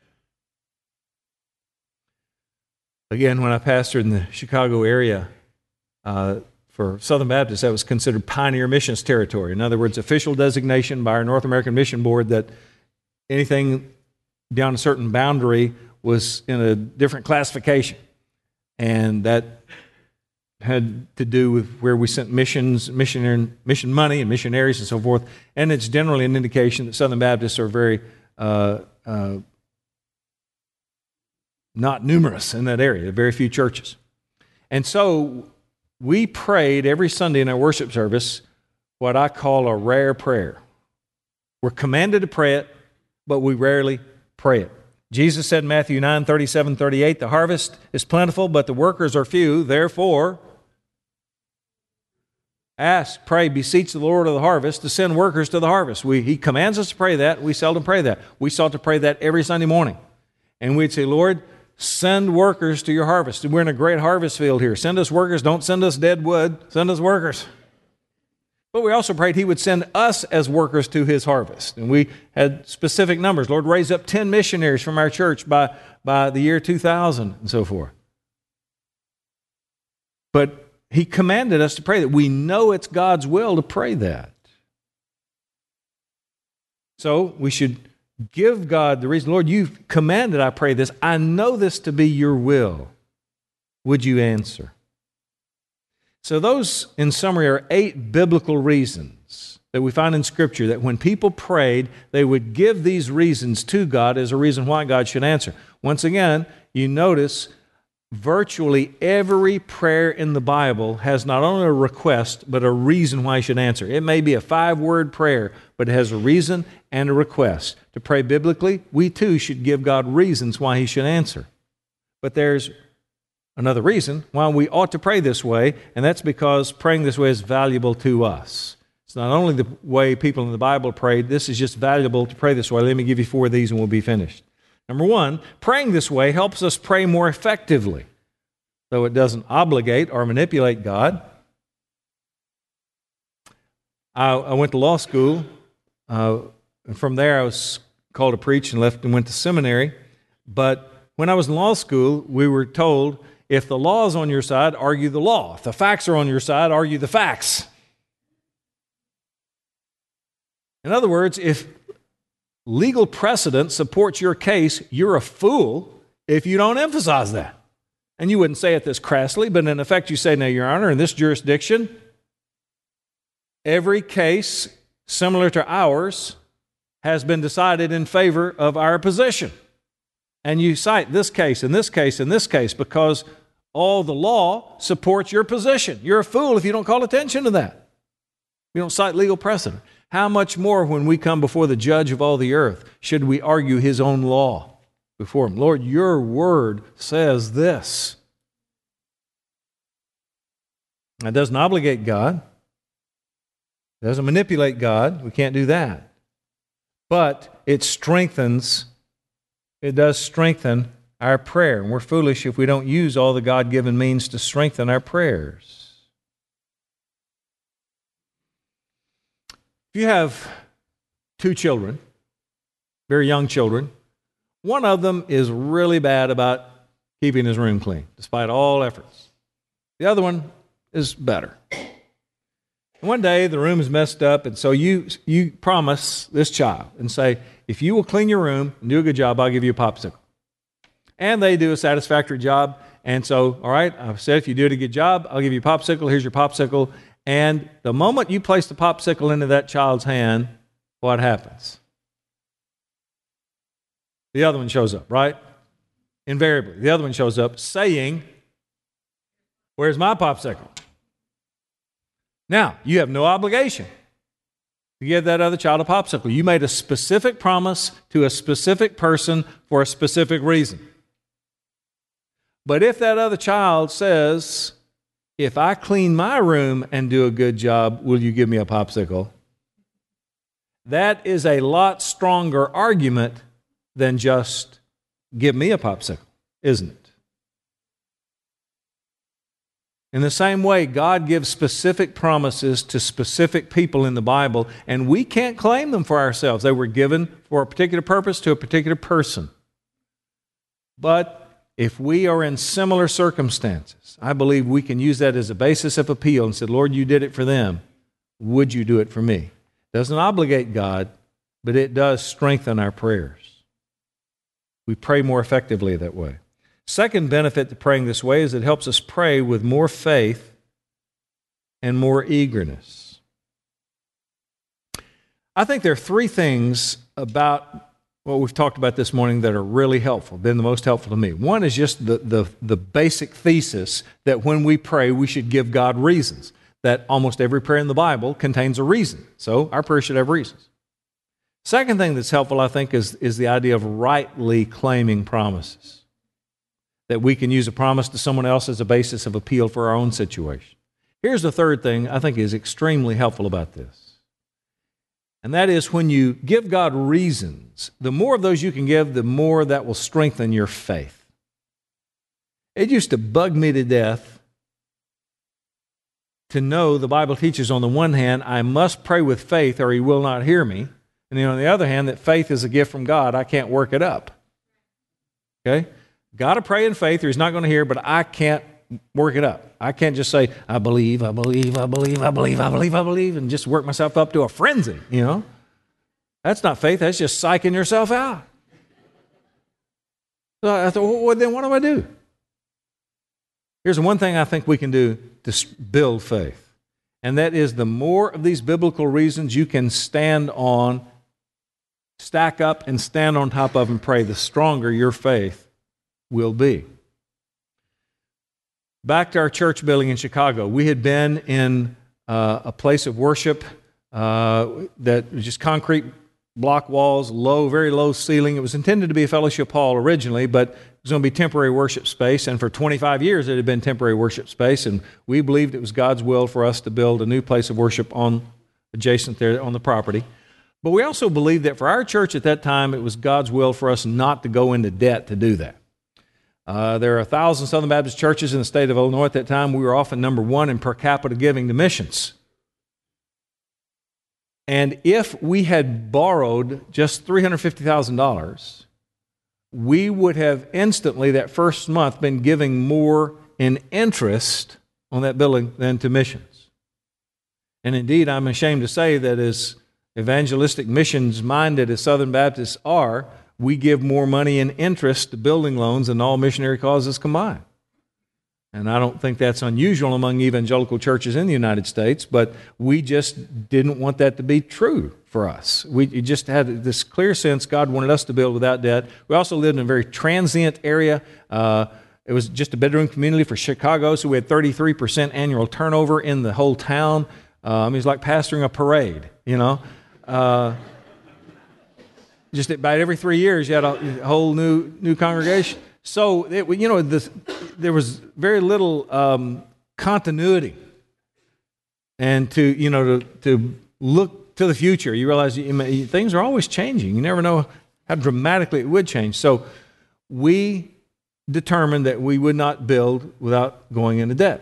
Again, when I pastored in the Chicago area, for Southern Baptists, that was considered pioneer missions territory. In other words, official designation by our North American Mission Board that anything beyond a certain boundary was in a different classification. And that had to do with where we sent mission money and missionaries and so forth. And it's generally an indication that Southern Baptists are very not numerous in that area, very few churches. And so we prayed every Sunday in our worship service what I call a rare prayer. We're commanded to pray it, but we rarely pray it. Jesus said in Matthew 9:37-38, the harvest is plentiful, but the workers are few. Therefore, ask, pray, beseech the Lord of the harvest to send workers to the harvest. He commands us to pray that. We seldom pray that. We sought to pray that every Sunday morning. And we'd say, Lord, send workers to your harvest. We're in a great harvest field here. Send us workers. Don't send us dead wood. Send us workers. But we also prayed he would send us as workers to his harvest. And we had specific numbers. Lord, raise up 10 missionaries from our church by the year 2000 and so forth. But he commanded us to pray that. We know it's God's will to pray that. So we should give God the reason, Lord, you've commanded I pray this. I know this to be your will. Would you answer? So those, in summary, are 8 biblical reasons that we find in Scripture that when people prayed, they would give these reasons to God as a reason why God should answer. Once again, you notice virtually every prayer in the Bible has not only a request, but a reason why He should answer. It may be a 5-word prayer, but it has a reason and a request. To pray biblically, we too should give God reasons why He should answer. But there's another reason why we ought to pray this way, and that's because praying this way is valuable to us. It's not only the way people in the Bible prayed, this is just valuable to pray this way. Let me give you 4 of these and we'll be finished. Number 1, praying this way helps us pray more effectively, though it doesn't obligate or manipulate God. I went to law school, and from there I was called to preach and left and went to seminary. But when I was in law school, we were told, if the law is on your side, argue the law. If the facts are on your side, argue the facts. In other words, if legal precedent supports your case, you're a fool if you don't emphasize that. And you wouldn't say it this crassly, but in effect you say, now, Your Honor, in this jurisdiction, every case similar to ours has been decided in favor of our position. And you cite this case and this case and this case because all the law supports your position. You're a fool if you don't call attention to that. You don't cite legal precedent. How much more when we come before the judge of all the earth should we argue His own law before Him? Lord, your word says this. That doesn't obligate God. It doesn't manipulate God. We can't do that. But it does strengthen our prayer. And we're foolish if we don't use all the God-given means to strengthen our prayers. If you have 2 children, very young children, one of them is really bad about keeping his room clean, despite all efforts. The other one is better. And one day, the room is messed up, and so you promise this child and say, if you will clean your room and do a good job, I'll give you a popsicle. And they do a satisfactory job, and so, all right, I've said if you do a good job, I'll give you a popsicle. Here's your popsicle. And the moment you place the popsicle into that child's hand, what happens? The other one shows up, right? Invariably, the other one shows up saying, where's my popsicle? Now, you have no obligation to give that other child a popsicle. You made a specific promise to a specific person for a specific reason. But if that other child says, if I clean my room and do a good job, will you give me a popsicle? That is a lot stronger argument than just give me a popsicle, isn't it? In the same way, God gives specific promises to specific people in the Bible, and we can't claim them for ourselves. They were given for a particular purpose to a particular person. But if we are in similar circumstances, I believe we can use that as a basis of appeal and say, Lord, you did it for them. Would you do it for me? It doesn't obligate God, but it does strengthen our prayers. We pray more effectively that way. Second benefit to praying this way is it helps us pray with more faith and more eagerness. I think there are 3 things about what we've talked about this morning that are really helpful, been the most helpful to me. One is just the basic thesis that when we pray, we should give God reasons, that almost every prayer in the Bible contains a reason. So our prayer should have reasons. Second thing that's helpful, I think, is the idea of rightly claiming promises. That we can use a promise to someone else as a basis of appeal for our own situation. Here's the third thing I think is extremely helpful about this. And that is when you give God reasons, the more of those you can give, the more that will strengthen your faith. It used to bug me to death to know the Bible teaches on the one hand, I must pray with faith or He will not hear me. And then on the other hand, that faith is a gift from God. I can't work it up. Okay? Got to pray in faith or He's not going to hear, but I can't work it up. I can't just say, I believe, and just work myself up to a frenzy, you know? That's not faith, that's just psyching yourself out. So I thought, well, then what do I do? Here's the one thing I think we can do to build faith, and that is the more of these biblical reasons you can stand on, stack up and stand on top of and pray, the stronger your faith will be. Back to our church building in Chicago. We had been in a place of worship that was just concrete block walls, low, very low ceiling. It was intended to be a fellowship hall originally, but it was going to be temporary worship space. And for 25 years, it had been temporary worship space. And we believed it was God's will for us to build a new place of worship adjacent there on the property. But we also believed that for our church at that time, it was God's will for us not to go into debt to do that. There are 1,000 Southern Baptist churches in the state of Illinois at that time. We were often number one in per capita giving to missions. And if we had borrowed just $350,000, we would have instantly, that first month, been giving more in interest on that building than to missions. And indeed, I'm ashamed to say that as evangelistic missions-minded as Southern Baptists are, we give more money in interest to building loans than all missionary causes combined. And I don't think that's unusual among evangelical churches in the United States, but we just didn't want that to be true for us. We just had this clear sense God wanted us to build without debt. We also lived in a very transient area. It was just a bedroom community for Chicago, so we had 33% annual turnover in the whole town. It was like pastoring a parade, you know. Just about every 3 years, you had a whole new congregation. So, there was very little continuity. And to look to the future, you realize things are always changing. You never know how dramatically it would change. So we determined that we would not build without going into debt.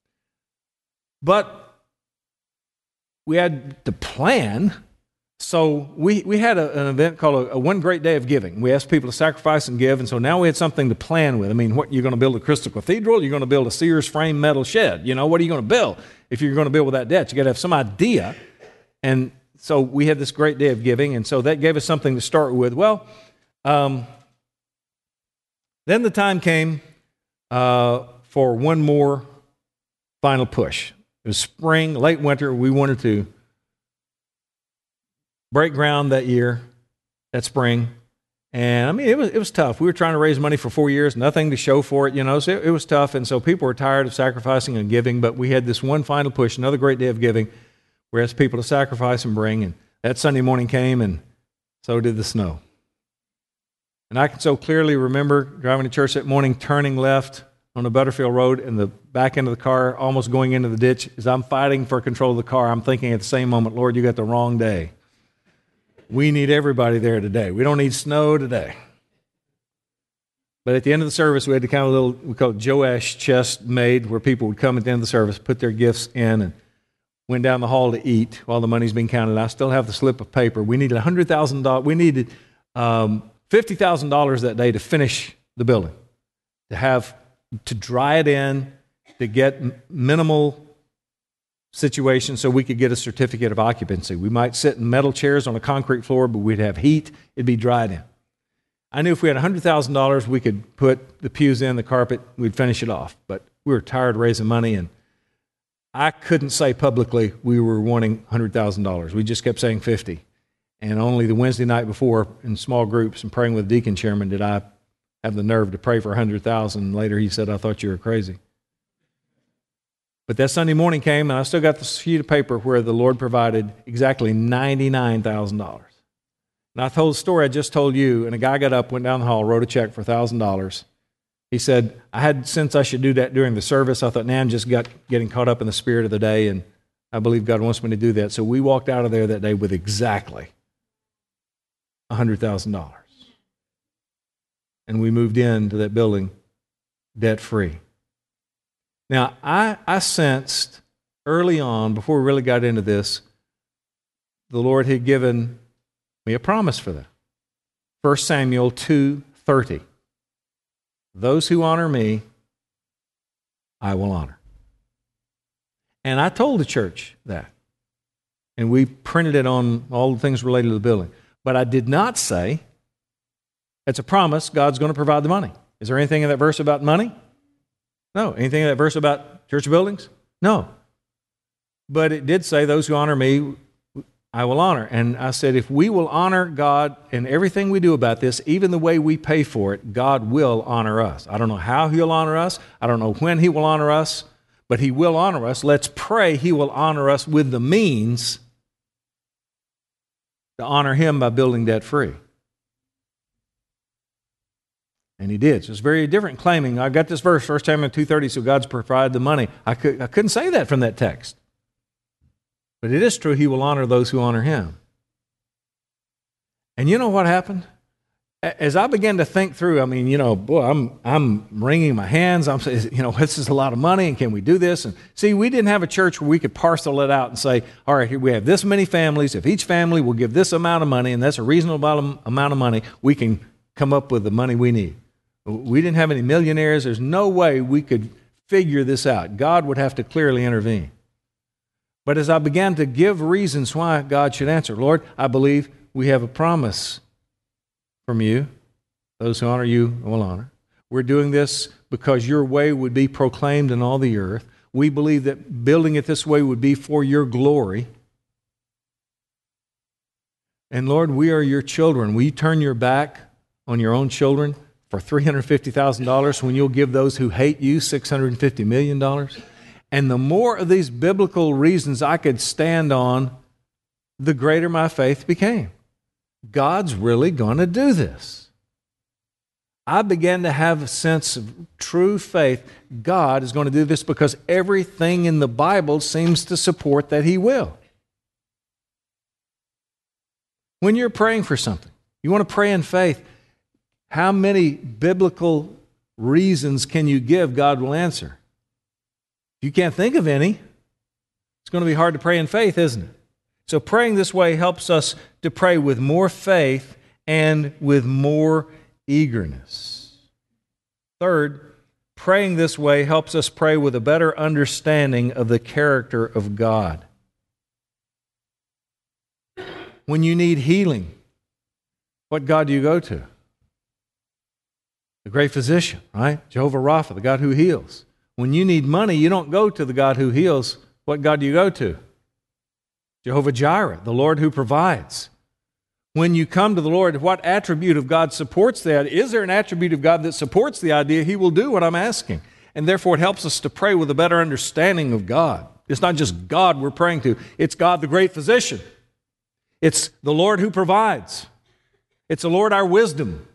But we had to plan. So we had an event called a One Great Day of Giving. We asked people to sacrifice and give, and so now we had something to plan with. I mean, what, you're going to build a Crystal Cathedral? You're going to build a Sears frame metal shed? What are you going to build? If you're going to build without debt, you got to have some idea. And so we had this great day of giving, and so that gave us something to start with. Well, then the time came for one more final push. It was spring, late winter. We wanted to break ground that year, that spring. And it was tough. We were trying to raise money for 4 years, nothing to show for it, so it was tough. And so people were tired of sacrificing and giving, but we had this one final push, another great day of giving. We asked people to sacrifice and bring, and that Sunday morning came, and so did the snow. And I can so clearly remember driving to church that morning, turning left on the Butterfield Road, and the back end of the car almost going into the ditch. As I'm fighting for control of the car, I'm thinking at the same moment, Lord, you got the wrong day. We need everybody there today. We don't need snow today. But at the end of the service, we had the kind of little, we call it Joash chest made, where people would come at the end of the service, put their gifts in, and went down the hall to eat while the money's being counted. I still have the slip of paper. We needed $100,000. We needed $50,000 that day to finish the building, to dry it in, to get minimal situation so we could get a certificate of occupancy. We might sit in metal chairs on a concrete floor, but we'd have heat. It'd be dried in. I knew if we had $100,000, we could put the pews in, the carpet, we'd finish it off. But we were tired of raising money, and I couldn't say publicly we were wanting $100,000. We just kept saying 50. And only the Wednesday night before, in small groups and praying with the deacon chairman, did I have the nerve to pray for $100,000. Later he said, I thought you were crazy. But that Sunday morning came, and I still got this sheet of paper where the Lord provided exactly $99,000. And I told the story I just told you, and a guy got up, went down the hall, wrote a check for $1,000. He said, I had sense I should do that during the service. I thought, I'm just getting caught up in the spirit of the day, and I believe God wants me to do that. So we walked out of there that day with exactly $100,000. And we moved into that building debt-free. Now, I sensed early on, before we really got into this, the Lord had given me a promise for that. 1 Samuel 2:30. Those who honor me, I will honor. And I told the church that. And we printed it on all the things related to the building. But I did not say it's a promise God's going to provide the money. Is there anything in that verse about money? No. Anything in that verse about church buildings? No. But it did say, those who honor me, I will honor. And I said, if we will honor God in everything we do about this, even the way we pay for it, God will honor us. I don't know how He'll honor us. I don't know when He will honor us, but He will honor us. Let's pray He will honor us with the means to honor Him by building debt-free. And He did. So it's very different claiming, I got this verse, 1 Samuel 2:30, so God's provided the money. I couldn't say that from that text. But it is true He will honor those who honor Him. And you know what happened? As I began to think through, I mean, I'm wringing my hands. I'm saying, this is a lot of money, and can we do this? And see, we didn't have a church where we could parcel it out and say, all right, here we have this many families. If each family will give this amount of money, and that's a reasonable amount of money, we can come up with the money we need. We didn't have any millionaires. There's no way we could figure this out. God would have to clearly intervene. But as I began to give reasons why God should answer, Lord, I believe we have a promise from you. Those who honor you will honor. We're doing this because your way would be proclaimed in all the earth. We believe that building it this way would be for your glory. And Lord, we are your children. Will you turn your back on your own children for $350,000 when you'll give those who hate you $650 million? And the more of these biblical reasons I could stand on, the greater my faith became. God's really going to do this. I began to have a sense of true faith. God is going to do this because everything in the Bible seems to support that He will. When you're praying for something, you want to pray in faith, how many biblical reasons can you give God will answer? If you can't think of any, it's going to be hard to pray in faith, isn't it? So praying this way helps us to pray with more faith and with more eagerness. Third, praying this way helps us pray with a better understanding of the character of God. When you need healing, what God do you go to? The great physician, right? Jehovah Rapha, the God who heals. When you need money, you don't go to the God who heals. What God do you go to? Jehovah Jireh, the Lord who provides. When you come to the Lord, what attribute of God supports that? Is there an attribute of God that supports the idea He will do what I'm asking? And therefore it helps us to pray with a better understanding of God. It's not just God we're praying to. It's God the great physician. It's the Lord who provides. It's the Lord our wisdom.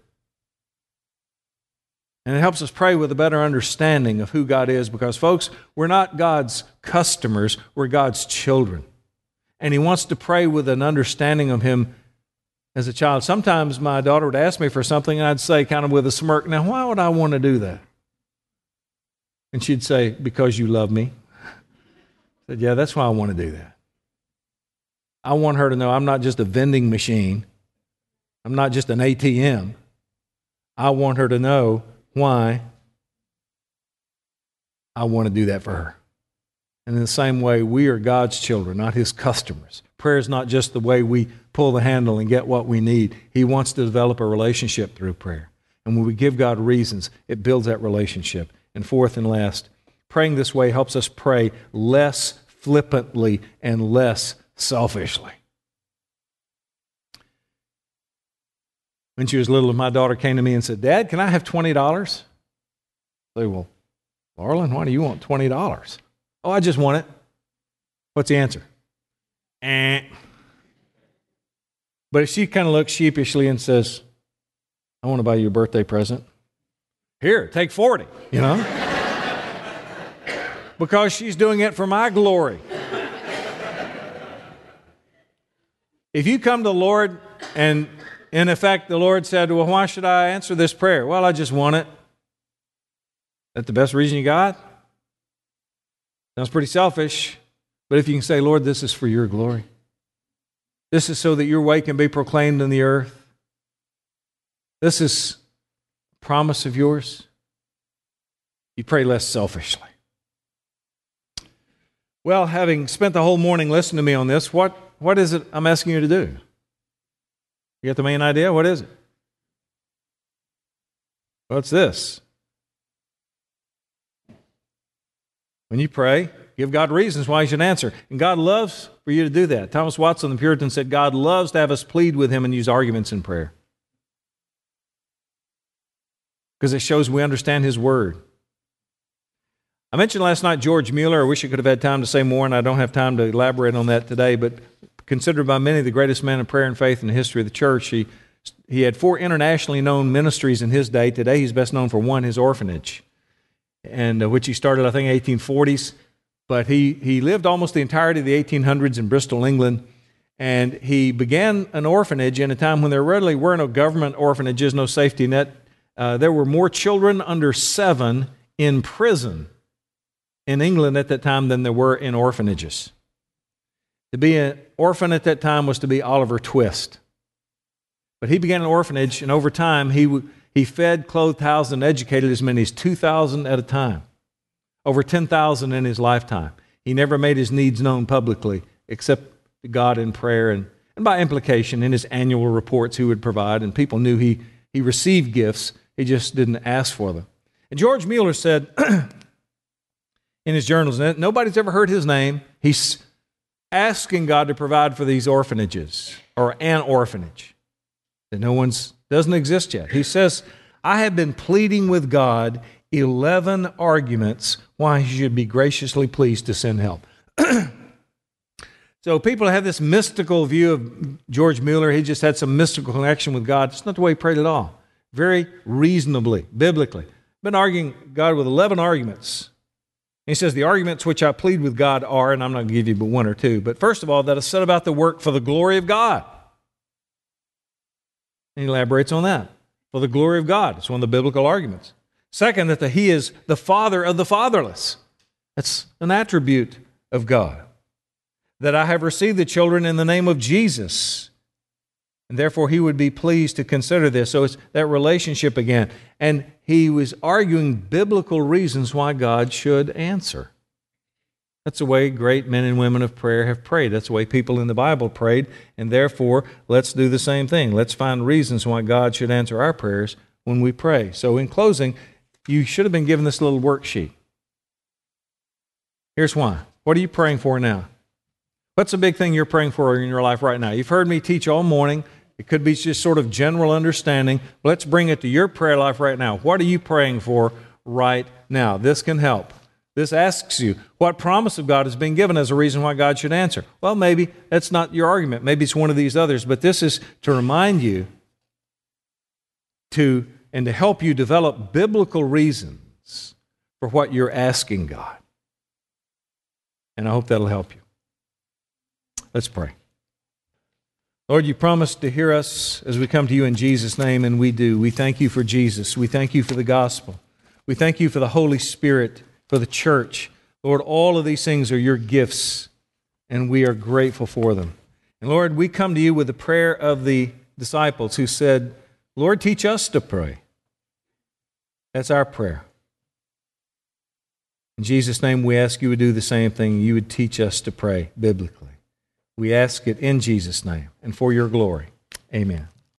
And it helps us pray with a better understanding of who God is because, folks, we're not God's customers, we're God's children. And He wants to pray with an understanding of Him as a child. Sometimes my daughter would ask me for something, and I'd say kind of with a smirk, now, why would I want to do that? And she'd say, because you love me. I said, yeah, that's why I want to do that. I want her to know I'm not just a vending machine. I'm not just an ATM. I want her to know why I want to do that for her. And in the same way, we are God's children, not His customers. Prayer is not just the way we pull the handle and get what we need. He wants to develop a relationship through prayer. And when we give God reasons, it builds that relationship. And fourth and last, praying this way helps us pray less flippantly and less selfishly. When she was little, my daughter came to me and said, Dad, can I have $20? I said, well, Arlen, why do you want $20? Oh, I just want it. What's the answer? But if she kind of looks sheepishly and says, I want to buy you a birthday present. Here, take 40, because she's doing it for my glory. If you come to the Lord and in effect the Lord said, well, why should I answer this prayer? Well, I just want it. That's the best reason you got? Sounds pretty selfish. But if you can say, Lord, this is for your glory. This is so that your way can be proclaimed in the earth. This is a promise of yours. You pray less selfishly. Well, having spent the whole morning listening to me on this, what is it I'm asking you to do? You get the main idea? What is it? What's this? When you pray, give God reasons why He should answer. And God loves for you to do that. Thomas Watson, the Puritan, said God loves to have us plead with Him and use arguments in prayer, because it shows we understand His Word. I mentioned last night George Mueller. I wish I could have had time to say more, and I don't have time to elaborate on that today, but considered by many the greatest man of prayer and faith in the history of the church. He had 4 internationally known ministries in his day. Today he's best known for one, his orphanage, and which he started, I think, 1840s. But he lived almost the entirety of the 1800s in Bristol, England, and he began an orphanage in a time when there really were no government orphanages, no safety net. There were more children under 7 in prison in England at that time than there were in orphanages. To be an orphan at that time was to be Oliver Twist. But he began an orphanage, and over time he fed, clothed, housed, and educated as many as 2,000 at a time. Over 10,000 in his lifetime. He never made his needs known publicly, except to God in prayer, and by implication in his annual reports he would provide, and people knew he received gifts, he just didn't ask for them. And George Mueller said in his journals, and nobody's ever heard his name, he's asking God to provide for these orphanages, or an orphanage that doesn't exist yet. He says, I have been pleading with God 11 arguments why He should be graciously pleased to send help. So people have this mystical view of George Mueller. He just had some mystical connection with God. It's not the way he prayed at all. Very reasonably, biblically. Been arguing God with 11 arguments. He says, the arguments which I plead with God are, and I'm not going to give you but 1 or 2, but first of all, that I set about the work for the glory of God. And he elaborates on that. For the glory of God. It's one of the biblical arguments. Second, that He is the Father of the fatherless. That's an attribute of God. That I have received the children in the name of Jesus. And therefore He would be pleased to consider this. So it's that relationship again. And he was arguing biblical reasons why God should answer. That's the way great men and women of prayer have prayed. That's the way people in the Bible prayed. And therefore, let's do the same thing. Let's find reasons why God should answer our prayers when we pray. So in closing, you should have been given this little worksheet. Here's why. What are you praying for now? What's the big thing you're praying for in your life right now? You've heard me teach all morning. It could be just sort of general understanding. Let's bring it to your prayer life right now. What are you praying for right now? This can help. This asks you, what promise of God has been given as a reason why God should answer? Well, maybe that's not your argument. Maybe it's one of these others, but this is to remind you to help you develop biblical reasons for what you're asking God. And I hope that'll help you. Let's pray. Lord, you promised to hear us as we come to you in Jesus' name, and we do. We thank you for Jesus. We thank you for the gospel. We thank you for the Holy Spirit, for the church. Lord, all of these things are your gifts, and we are grateful for them. And Lord, we come to you with the prayer of the disciples who said, Lord, teach us to pray. That's our prayer. In Jesus' name, we ask you would do the same thing. You would teach us to pray biblically. We ask it in Jesus' name and for your glory. Amen.